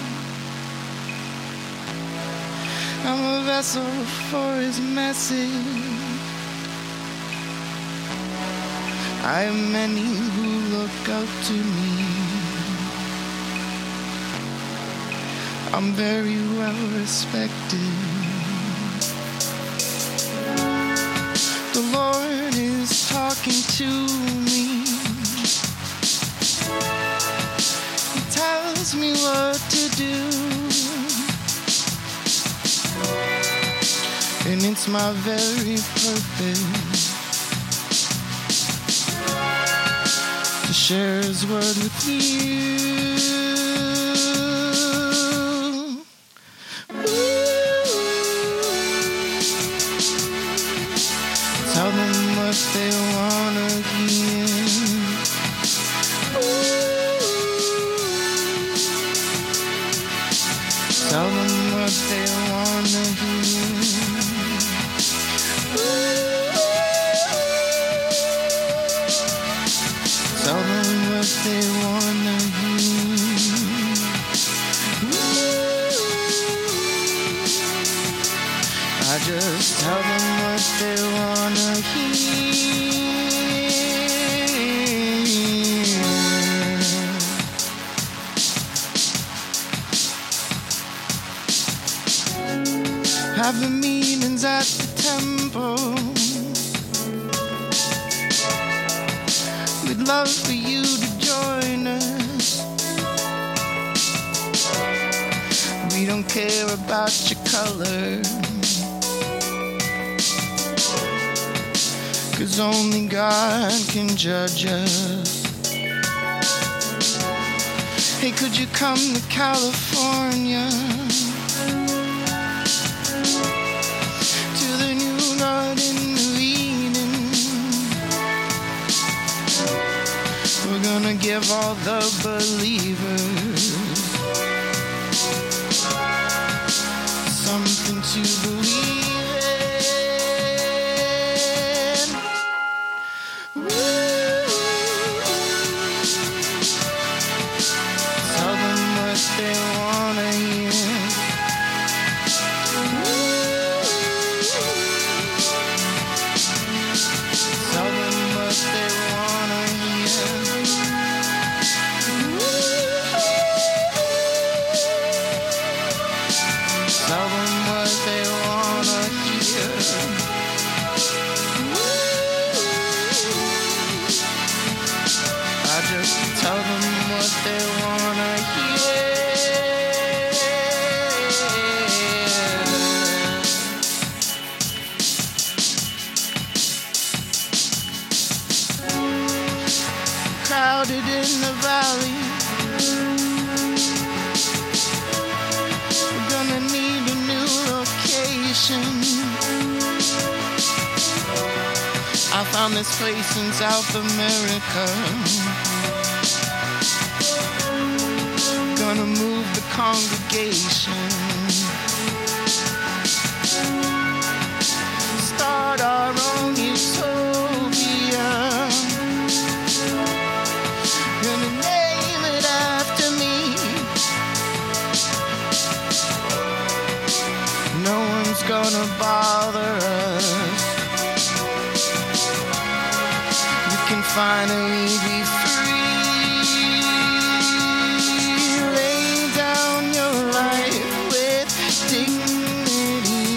I'm a vessel for his message. I have many who look up to me. I'm very well respected. The Lord is talking to me. He tells me what to do, and it's my very purpose to share his word with you. Tell them what they wanna hear. Tell them what they wanna hear. Tell them what they wanna hear. I just tell them what they wanna hear. Have the meetings at the tempo. We'd love for you to join us. We don't care about your color, 'cause only God can judge us. Hey, could you come to California? To the new Garden of Eden. We're gonna give all the believers something to believe in. Woo. Tell them what they wanna hear. Woo. Tell them what they wanna hear. Tell them what they wanna hear. I just tell them what they wanna hear. Crowded in the valley. We're gonna need a new location. I found this place in South America. Gonna move the congregation. Start our own utopia. Gonna name it after me. No one's gonna bother us. We can finally be free. Lay down your life with dignity.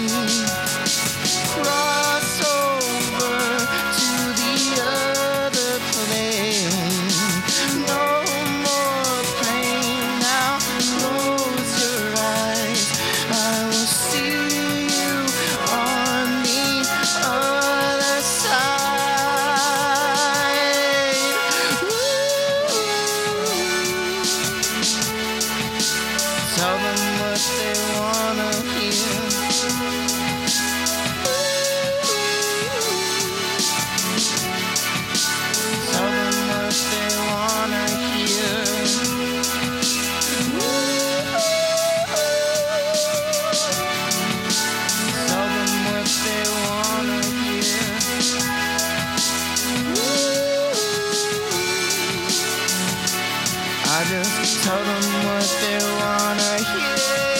Cross over to the other plane. No more pain. Now close your eyes. I will see you on the other side. Woo. Tell them what they wanna hear. Tell them what they wanna hear. Tell them what they wanna hear. I just tell them what they wanna hear.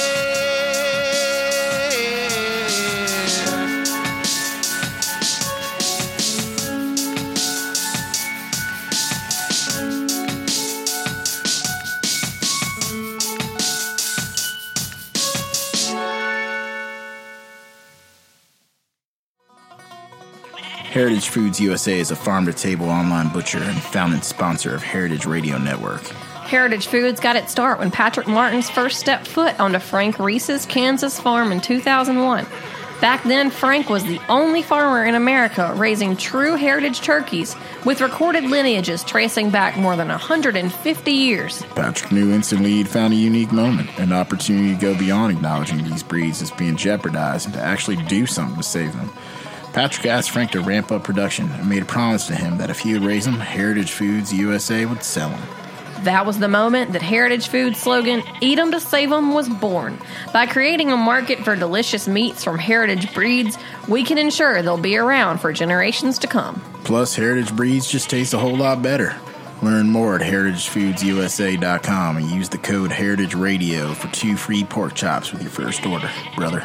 Heritage Foods USA is a farm-to-table online butcher and founding sponsor of Heritage Radio Network. Heritage Foods got its start when Patrick Martins first stepped foot onto Frank Reese's Kansas farm in 2001. Back then, Frank was the only farmer in America raising true heritage turkeys with recorded lineages tracing back more than 150 years. Patrick knew instantly he'd found a unique moment, an opportunity to go beyond acknowledging these breeds as being jeopardized and to actually do something to save them. Patrick asked Frank to ramp up production and made a promise to him that if he would raise them, Heritage Foods USA would sell them. That was the moment that Heritage Foods' slogan, "Eat 'em to save 'em," was born. By creating a market for delicious meats from heritage breeds, we can ensure they'll be around for generations to come. Plus, heritage breeds just taste a whole lot better. Learn more at heritagefoodsusa.com and use the code HeritageRadio for 2 free pork chops with your first order, brother.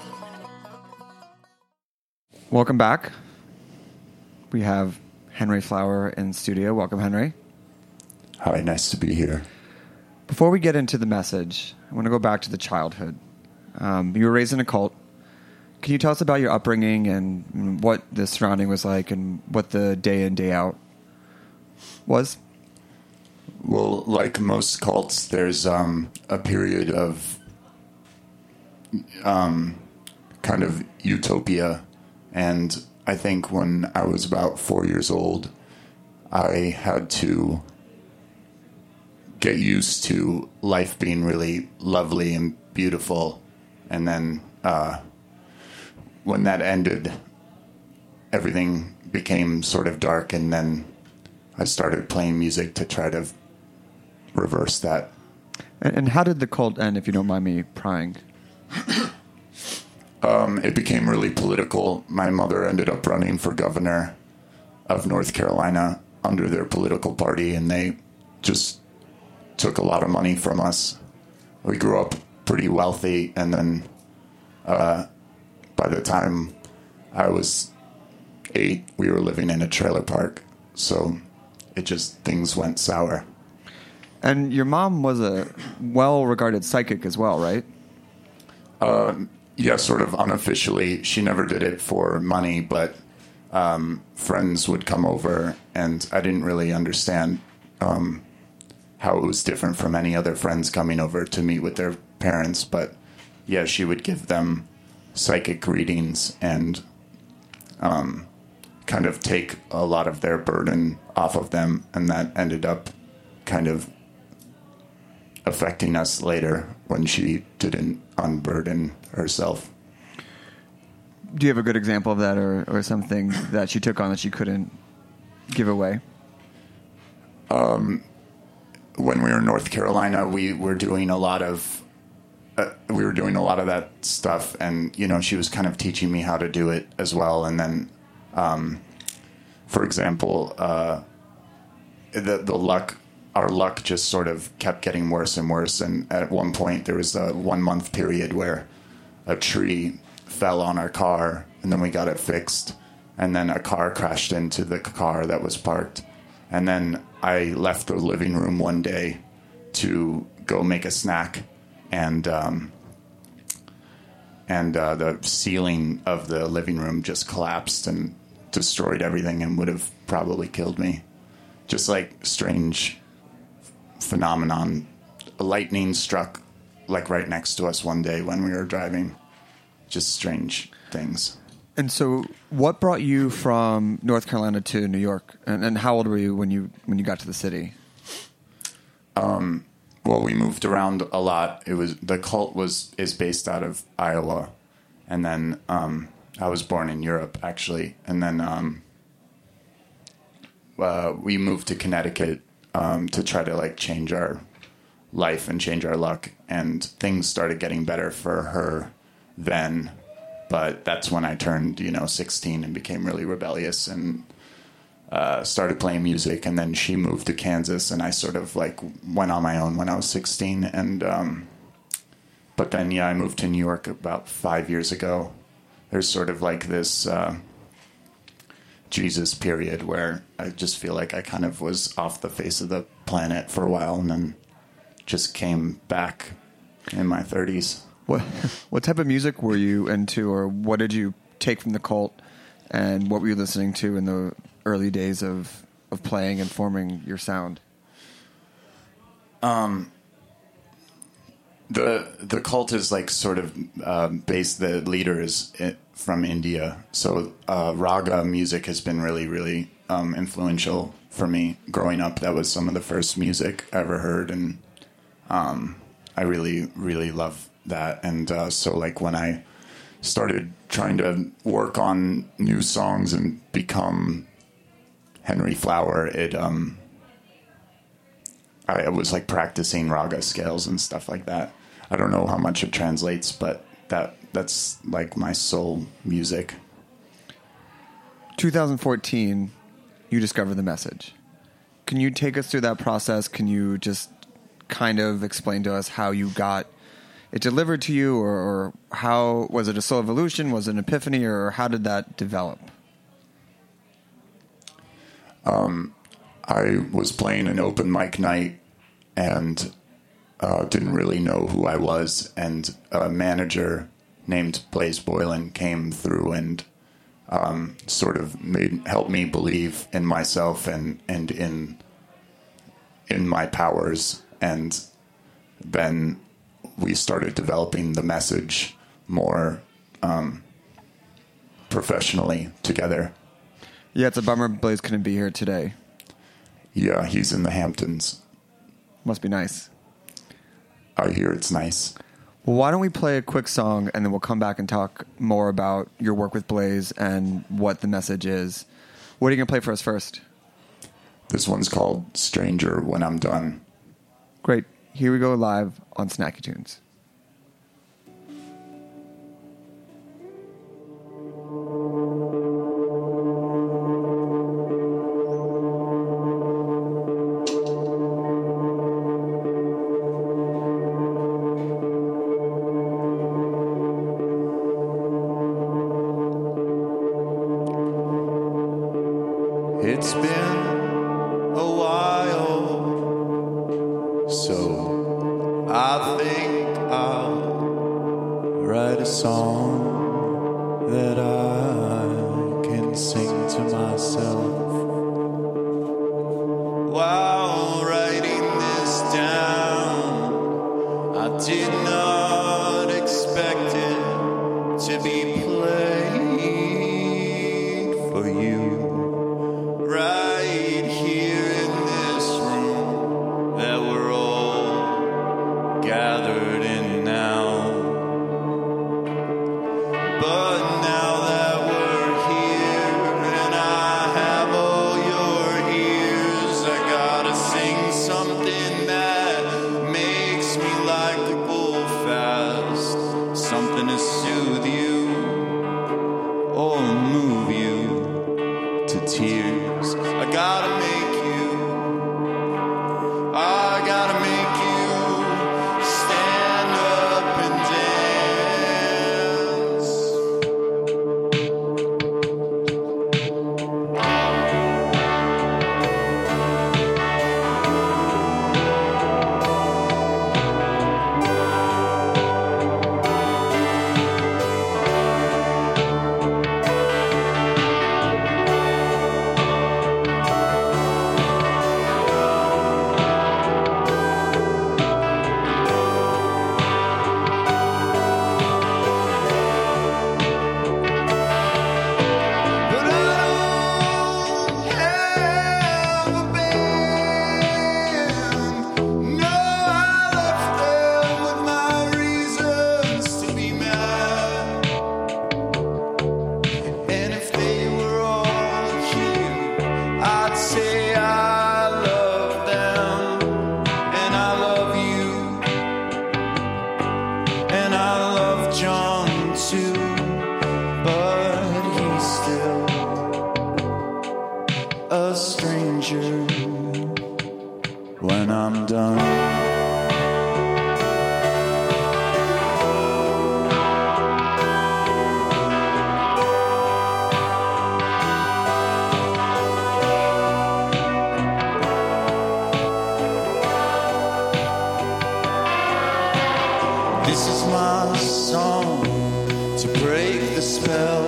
Welcome back. We have Henry Flower in studio. Welcome, Henry. Hi, nice to be here. Before we get into the message, I want to go back to the childhood. You were raised in a cult. Can you tell us about your upbringing and what the surrounding was like and what the day in, day out was? Well, like most cults, there's a period of kind of utopia. And I think when I was about 4 years old, I had to get used to life being really lovely and beautiful. And then when that ended, everything became sort of dark. And then I started playing music to try to reverse that. And how did the cult end, if you don't mind me prying? It became really political. My mother ended up running for governor of North Carolina under their political party, and they just took a lot of money from us. We grew up pretty wealthy, and then by the time I was 8, we were living in a trailer park. So things went sour. And your mom was a well-regarded psychic as well, right? Yeah, sort of unofficially. She never did it for money, but friends would come over, and I didn't really understand how it was different from any other friends coming over to meet with their parents. But yeah, she would give them psychic readings and kind of take a lot of their burden off of them, and that ended up kind of affecting us later when she didn't unburden herself. Do you have a good example of that or something that she took on that she couldn't give away? When we were in North Carolina, we were doing a lot of that stuff, and she was kind of teaching me how to do it as well. And then, for example, our luck just sort of kept getting worse and worse. And at one point, there was a 1 month period where a tree fell on our car, and then we got it fixed. And then a car crashed into the car that was parked. And then I left the living room one day to go make a snack, and the ceiling of the living room just collapsed and destroyed everything and would have probably killed me. Just like strange phenomenon. Lightning struck like right next to us one day when we were driving. Just strange things. And so what brought you from North Carolina to New York? And how old were you when you got to the city? Well, we moved around a lot. The cult is based out of Iowa. And then I was born in Europe, actually. And then we moved to Connecticut to try to change our life and change our luck. And things started getting better for her then. But that's when I turned, 16 and became really rebellious and started playing music. And then she moved to Kansas, and I sort of went on my own when I was 16. And but then, yeah, I moved to New York about 5 years ago. There's sort of this Jesus period where I just feel like I kind of was off the face of the planet for a while, and then just came back in my 30s. What type of music were you into, or what did you take from the cult, and what were you listening to in the early days of playing and forming your sound? The cult is sort of based. The leader is from India, so raga music has been really, really influential for me growing up. That was some of the first music I ever heard, and I really, really love that. And so when I started trying to work on new songs and become Henry Flower, I was practicing raga scales and stuff like that. I don't know how much it translates, but that's my soul music. 2014, you discovered the message. Can you take us through that process? Can you just kind of explain to us how you got it delivered to you, or how was it a soul evolution? Was it an epiphany, or how did that develop? I was playing an open mic night and didn't really know who I was, and a manager named Blaze Boylan came through and sort of helped me believe in myself and in my powers. And then we started developing the message more professionally together. Yeah, it's a bummer Blaze couldn't be here today. Yeah, he's in the Hamptons. Must be nice. I hear it's nice. Well, why don't we play a quick song, and then we'll come back and talk more about your work with Blaze and what the message is. What are you going to play for us first? This one's called Stranger When I'm Done. Great. Here we go live on Snacky Tunes. It's been a while, so I think I'll write a song that I can sing to myself. While writing this down, I did not expect it to be played for you. Right here in this room that we're all gathered in now. But now that we're here and I have all your ears, I gotta sing something that makes me like the bull fast. Something to soothe you or move you to tears. I gotta make you stand up and a stranger when I'm done. This is my song to break the spell.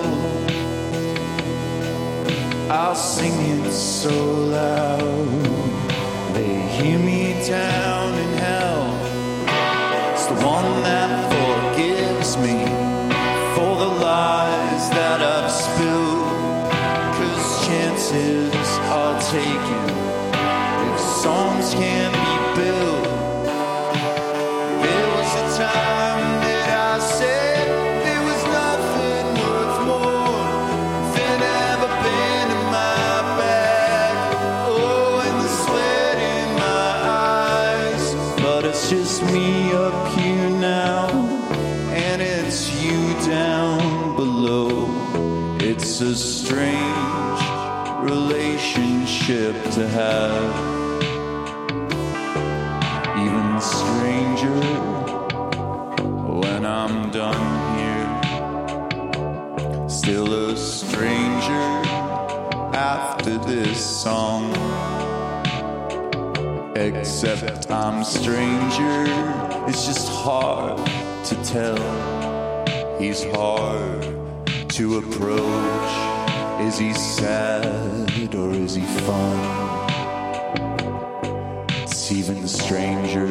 I'll sing it so loud they hear me down in hell. It's the one that forgives me for the lies that I've spilled. 'Cause chances are taken if songs can't be built. There was a time that I said there was nothing worth more than ever been in my bag. Oh, and the sweat in my eyes. But it's just me up here now, and it's you down below. It's a strange relationship to have. Even stranger when I'm done here. Still a stranger after this song. Except I'm stranger, it's just hard to tell. He's hard to approach. Is he sad or is he fun? It's even the stranger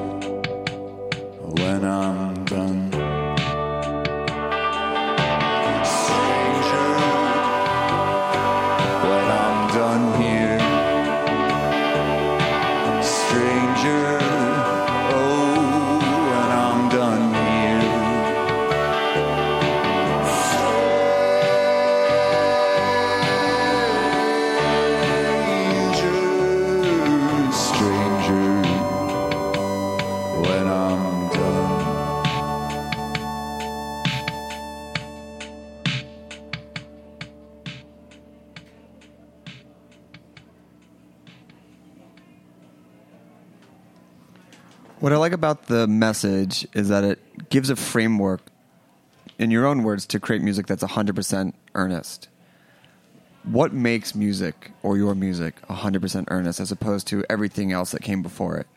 when I'm done. Stranger, when I'm done here. Stranger, oh, when I'm done here. What I like about the message is that it gives a framework, in your own words, to create music that's 100% earnest. What makes music, or your music, 100% earnest as opposed to everything else that came before it?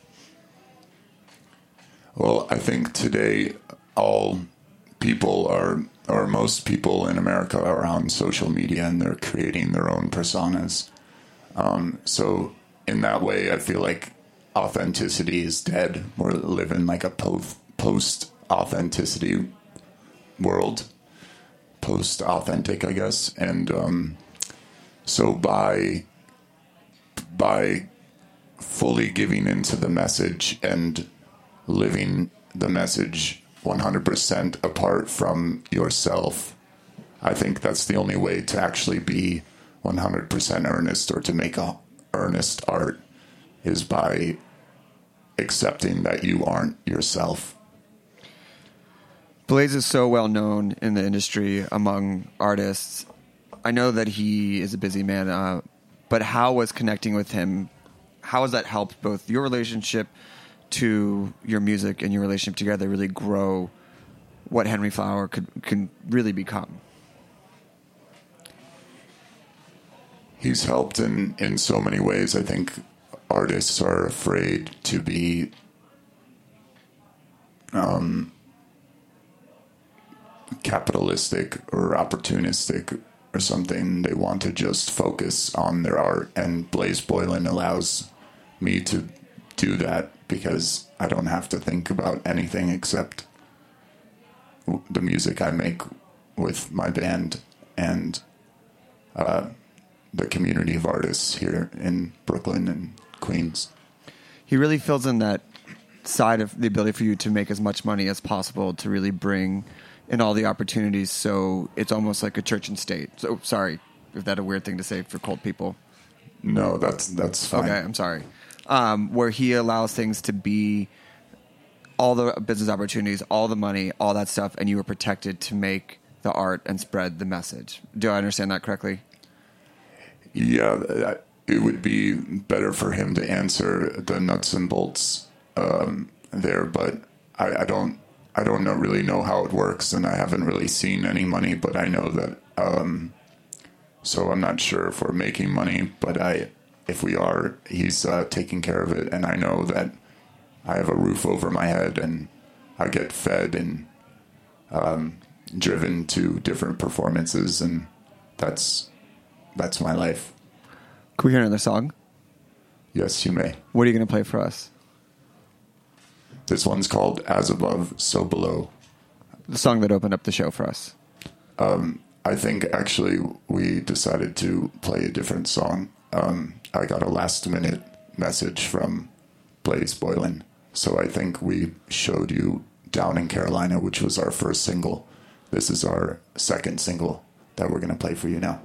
Well, I think today all people are, or most people in America are on social media and they're creating their own personas. So in that way, I feel like authenticity is dead. We're living like a post-authenticity world. Post-authentic, I guess. And so by fully giving into the message and living the message 100% apart from yourself, I think that's the only way to actually be 100% earnest, or to make earnest art, is by accepting that you aren't yourself. Blaze is so well known in the industry among artists. I know that he is a busy man, but how was connecting with him, how has that helped both your relationship to your music and your relationship together really grow what Henry Flower can really become? He's helped in so many ways. I think artists are afraid to be capitalistic or opportunistic or something. They want to just focus on their art, and Blaze Boylan allows me to do that because I don't have to think about anything except the music I make with my band and the community of artists here in Brooklyn and Queens. He really fills in that side of the ability for you to make as much money as possible, to really bring in all the opportunities, so it's almost like a church and state. So, sorry, is that a weird thing to say for cult people? No, that's fine. Okay, I'm sorry. Where he allows things to be, all the business opportunities, all the money, all that stuff, and you are protected to make the art and spread the message. Do I understand that correctly? Yeah, it would be better for him to answer the nuts and bolts there, but I don't really know how it works, and I haven't really seen any money, but I know that, so I'm not sure if we're making money, but if we are, he's taking care of it, and I know that I have a roof over my head, and I get fed and driven to different performances, and that's my life. Can we hear another song? Yes, you may. What are you going to play for us? This one's called As Above, So Below. The song that opened up the show for us. I think actually we decided to play a different song. I got a last-minute message from Blaze Boylan, so I think we showed you Down in Carolina, which was our first single. This is our second single that we're going to play for you now.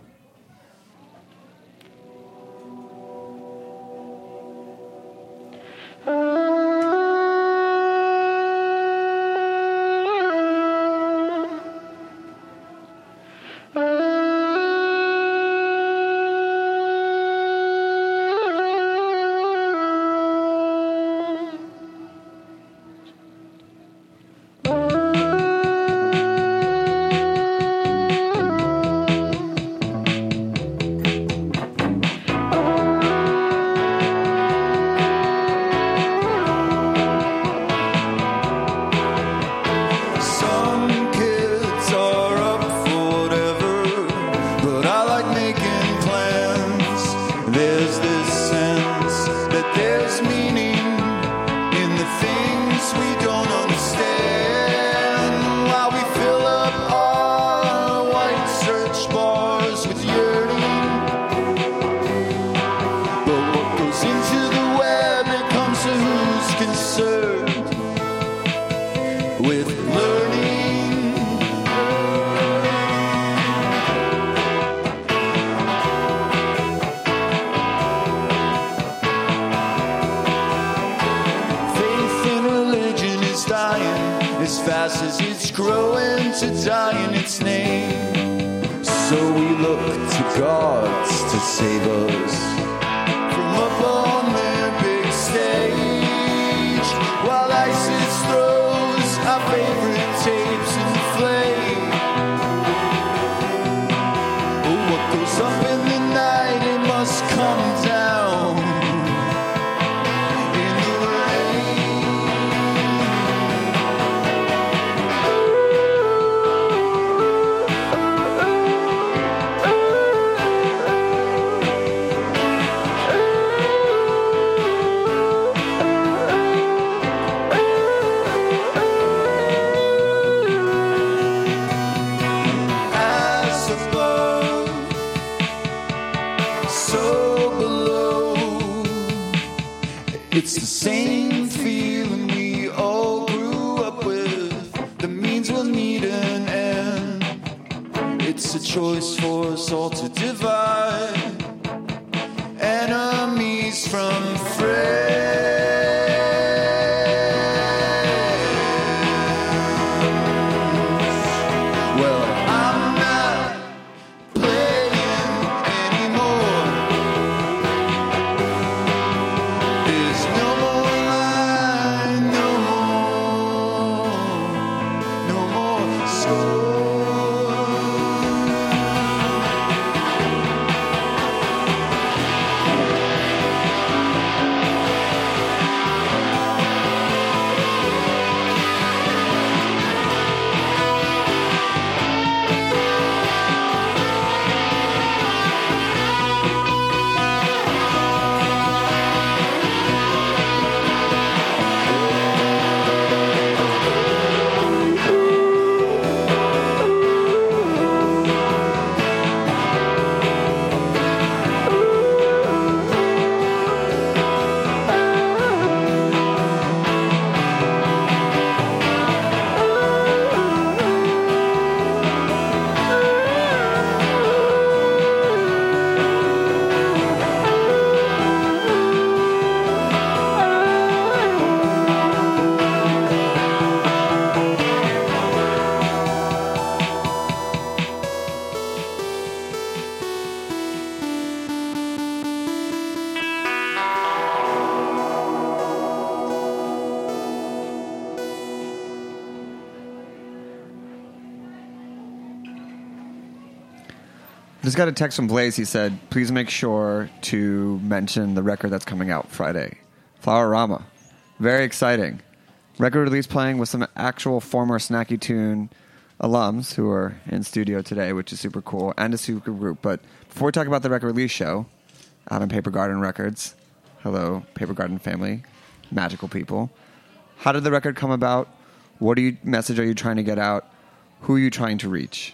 in its name. So we look to gods to save us from up on their big stage, while ISIS throws our favorite tapes in flame. Oh, what goes up in the night, it must come down in the rain. As above, so below. It's the same feeling we all grew up with. The means will need an end. It's a choice for us all to divide enemies from friends. Well, I'm not playing anymore. There's no more line, no more score. Just got a text from Blaze. He said, please make sure to mention the record that's coming out Friday. Flowerama. Very exciting. Record release playing with some actual former Snacky Tune alums who are in studio today, which is super cool, and a super group. But before we talk about the record release show, out on Paper Garden Records, hello, Paper Garden family, magical people. How did the record come about? What message are you trying to get out? Who are you trying to reach?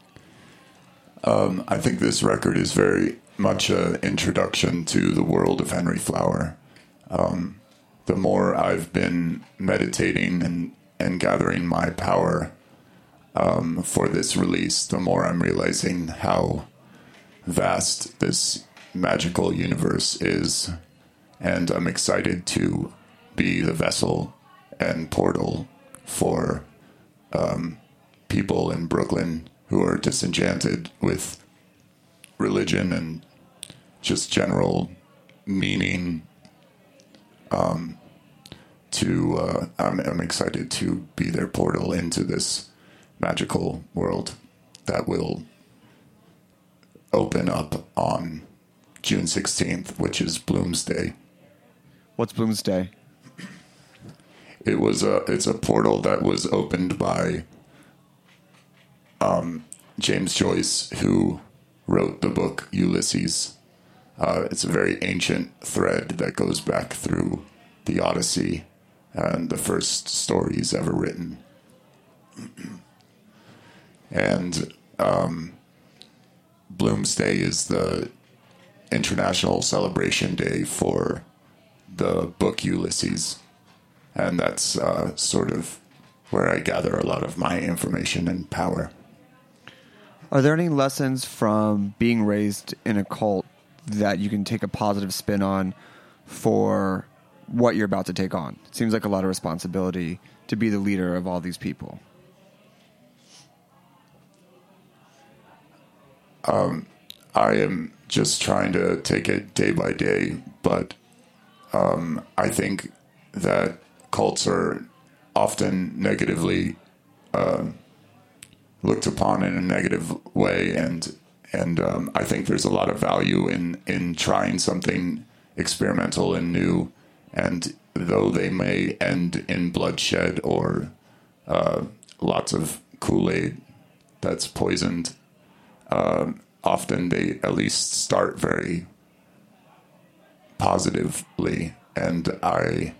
I think this record is very much an introduction to the world of Henry Flower. The more I've been meditating and gathering my power for this release, the more I'm realizing how vast this magical universe is. And I'm excited to be the vessel and portal for people in Brooklyn who are disenchanted with religion and just general meaning. I'm excited to be their portal into this magical world that will open up on June 16th, which is Bloom's Day. What's Bloom's Day? It's a portal that was opened by James Joyce, who wrote the book Ulysses. It's a very ancient thread that goes back through the Odyssey and the first stories ever written. And Bloom's Day is the international celebration day for the book Ulysses. And that's sort of where I gather a lot of my information and power. Are there any lessons from being raised in a cult that you can take a positive spin on for what you're about to take on? It seems like a lot of responsibility to be the leader of all these people. I am just trying to take it day by day, but I think that cults are often negatively looked upon in a negative way, and I think there's a lot of value in trying something experimental and new, and though they may end in bloodshed or lots of Kool-Aid that's poisoned, often they at least start very positively, and I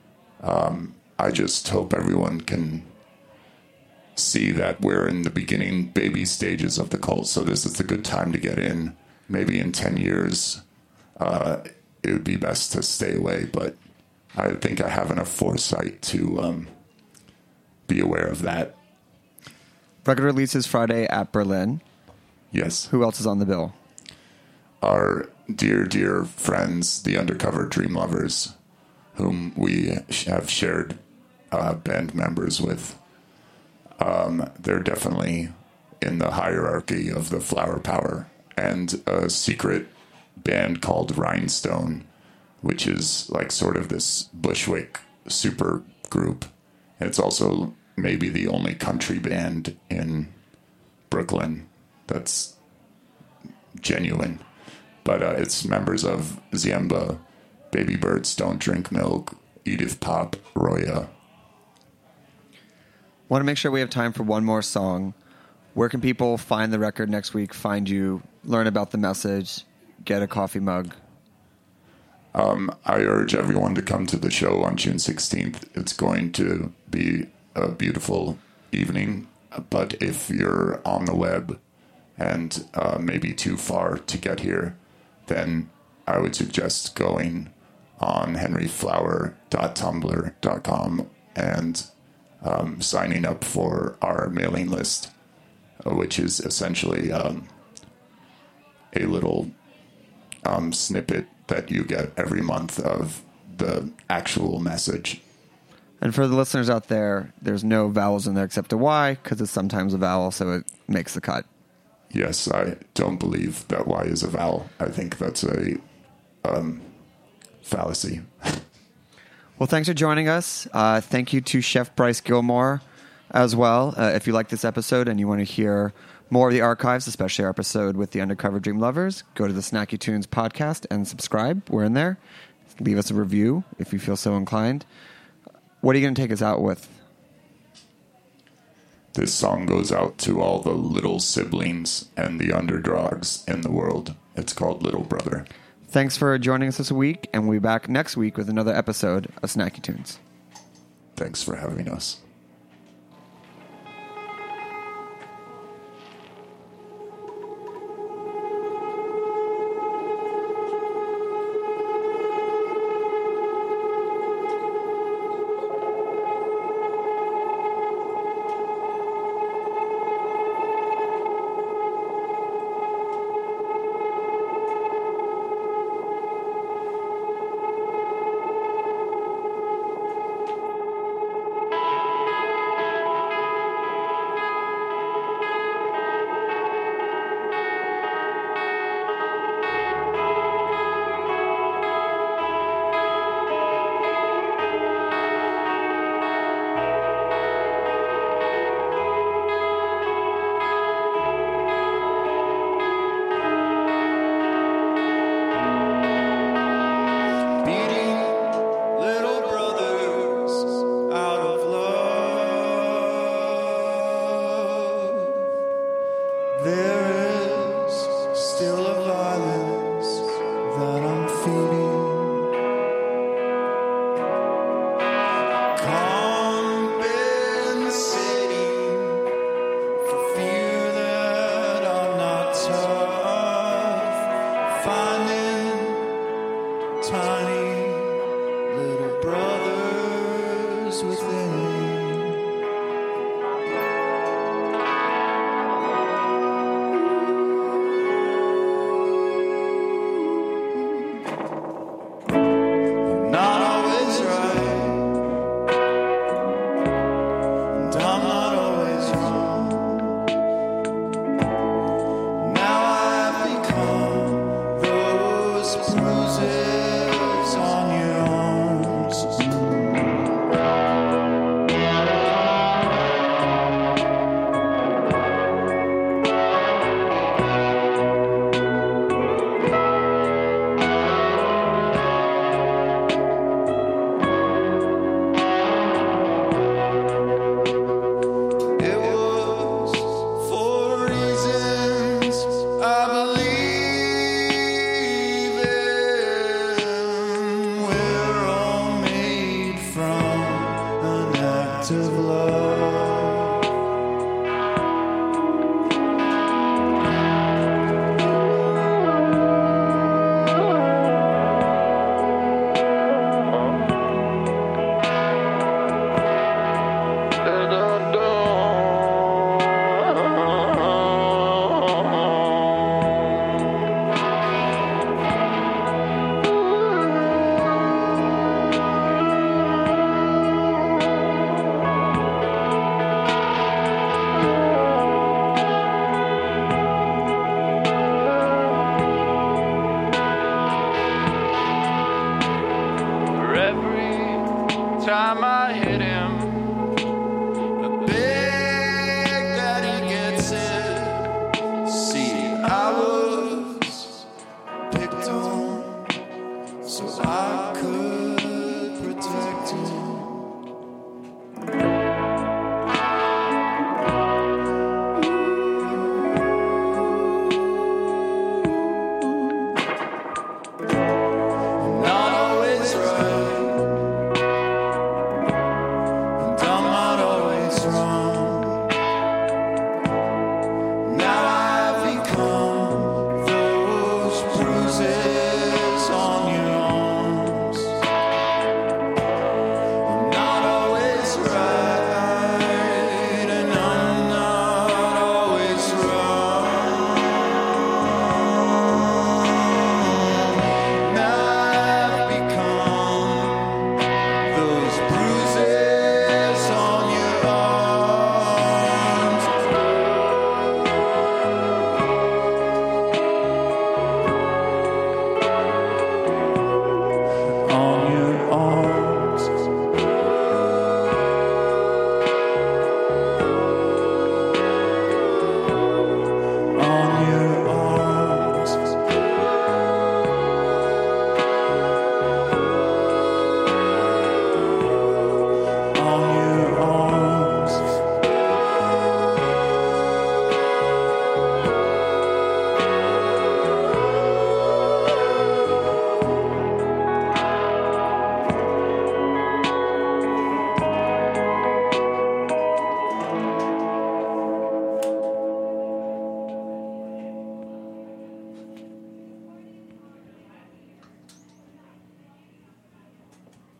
just hope everyone can see that we're in the beginning baby stages of the cult, so this is a good time to get in. Maybe in 10 years, it would be best to stay away, but I think I have enough foresight to be aware of that. Record releases Friday at Berlin. Yes. Who else is on the bill? Our dear friends, the Undercover Dream Lovers, whom we have shared band members with. They're definitely in the hierarchy of the Flower Power, and a secret band called Rhinestone, which is like sort of this Bushwick super group. And it's also maybe the only country band in Brooklyn that's genuine. But it's members of Ziemba, Baby Birds Don't Drink Milk, Edith Pop, Roya. Want to make sure we have time for one more song. Where can people find the record next week, find you, learn about the message, get a coffee mug? I urge everyone to come to the show on June 16th. It's going to be a beautiful evening, but if you're on the web and maybe too far to get here, then I would suggest going on henryflower.tumblr.com and signing up for our mailing list, which is essentially a little snippet that you get every month of the actual message. And for the listeners out there, there's no vowels in there except a Y, because it's sometimes a vowel, so it makes the cut. Yes, I don't believe that Y is a vowel. I think that's a fallacy. Well, thanks for joining us. Thank you to Chef Bryce Gilmore as well. If you like this episode and you want to hear more of the archives, especially our episode with the Undercover Dream Lovers, go to the Snacky Tunes podcast and subscribe. We're in there. Leave us a review if you feel so inclined. What are you going to take us out with? This song goes out to all the little siblings and the underdogs in the world. It's called Little Brother. Thanks for joining us this week, and we'll be back next week with another episode of Snacky Tunes. Thanks for having us.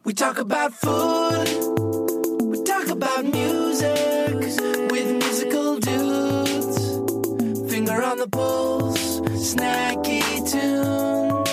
We talk about food, we talk about music with musical dudes. Finger on the pulse, snacky tunes.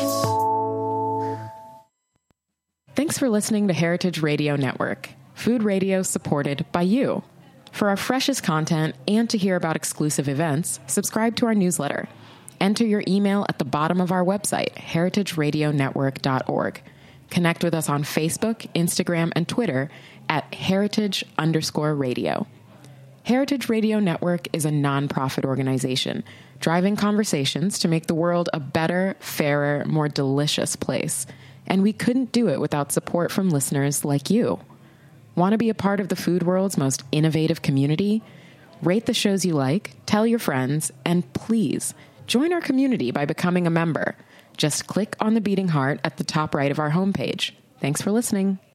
Thanks for listening to Heritage Radio Network, food radio supported by you. For our freshest content and to hear about exclusive events, subscribe to our newsletter. Enter your email at the bottom of our website, heritageradionetwork.org. Connect with us on Facebook, Instagram, and Twitter at heritage_radio. Heritage Radio Network is a nonprofit organization driving conversations to make the world a better, fairer, more delicious place. And we couldn't do it without support from listeners like you. Want to be a part of the food world's most innovative community? Rate the shows you like, tell your friends, and please join our community by becoming a member. Just click on the beating heart at the top right of our homepage. Thanks for listening.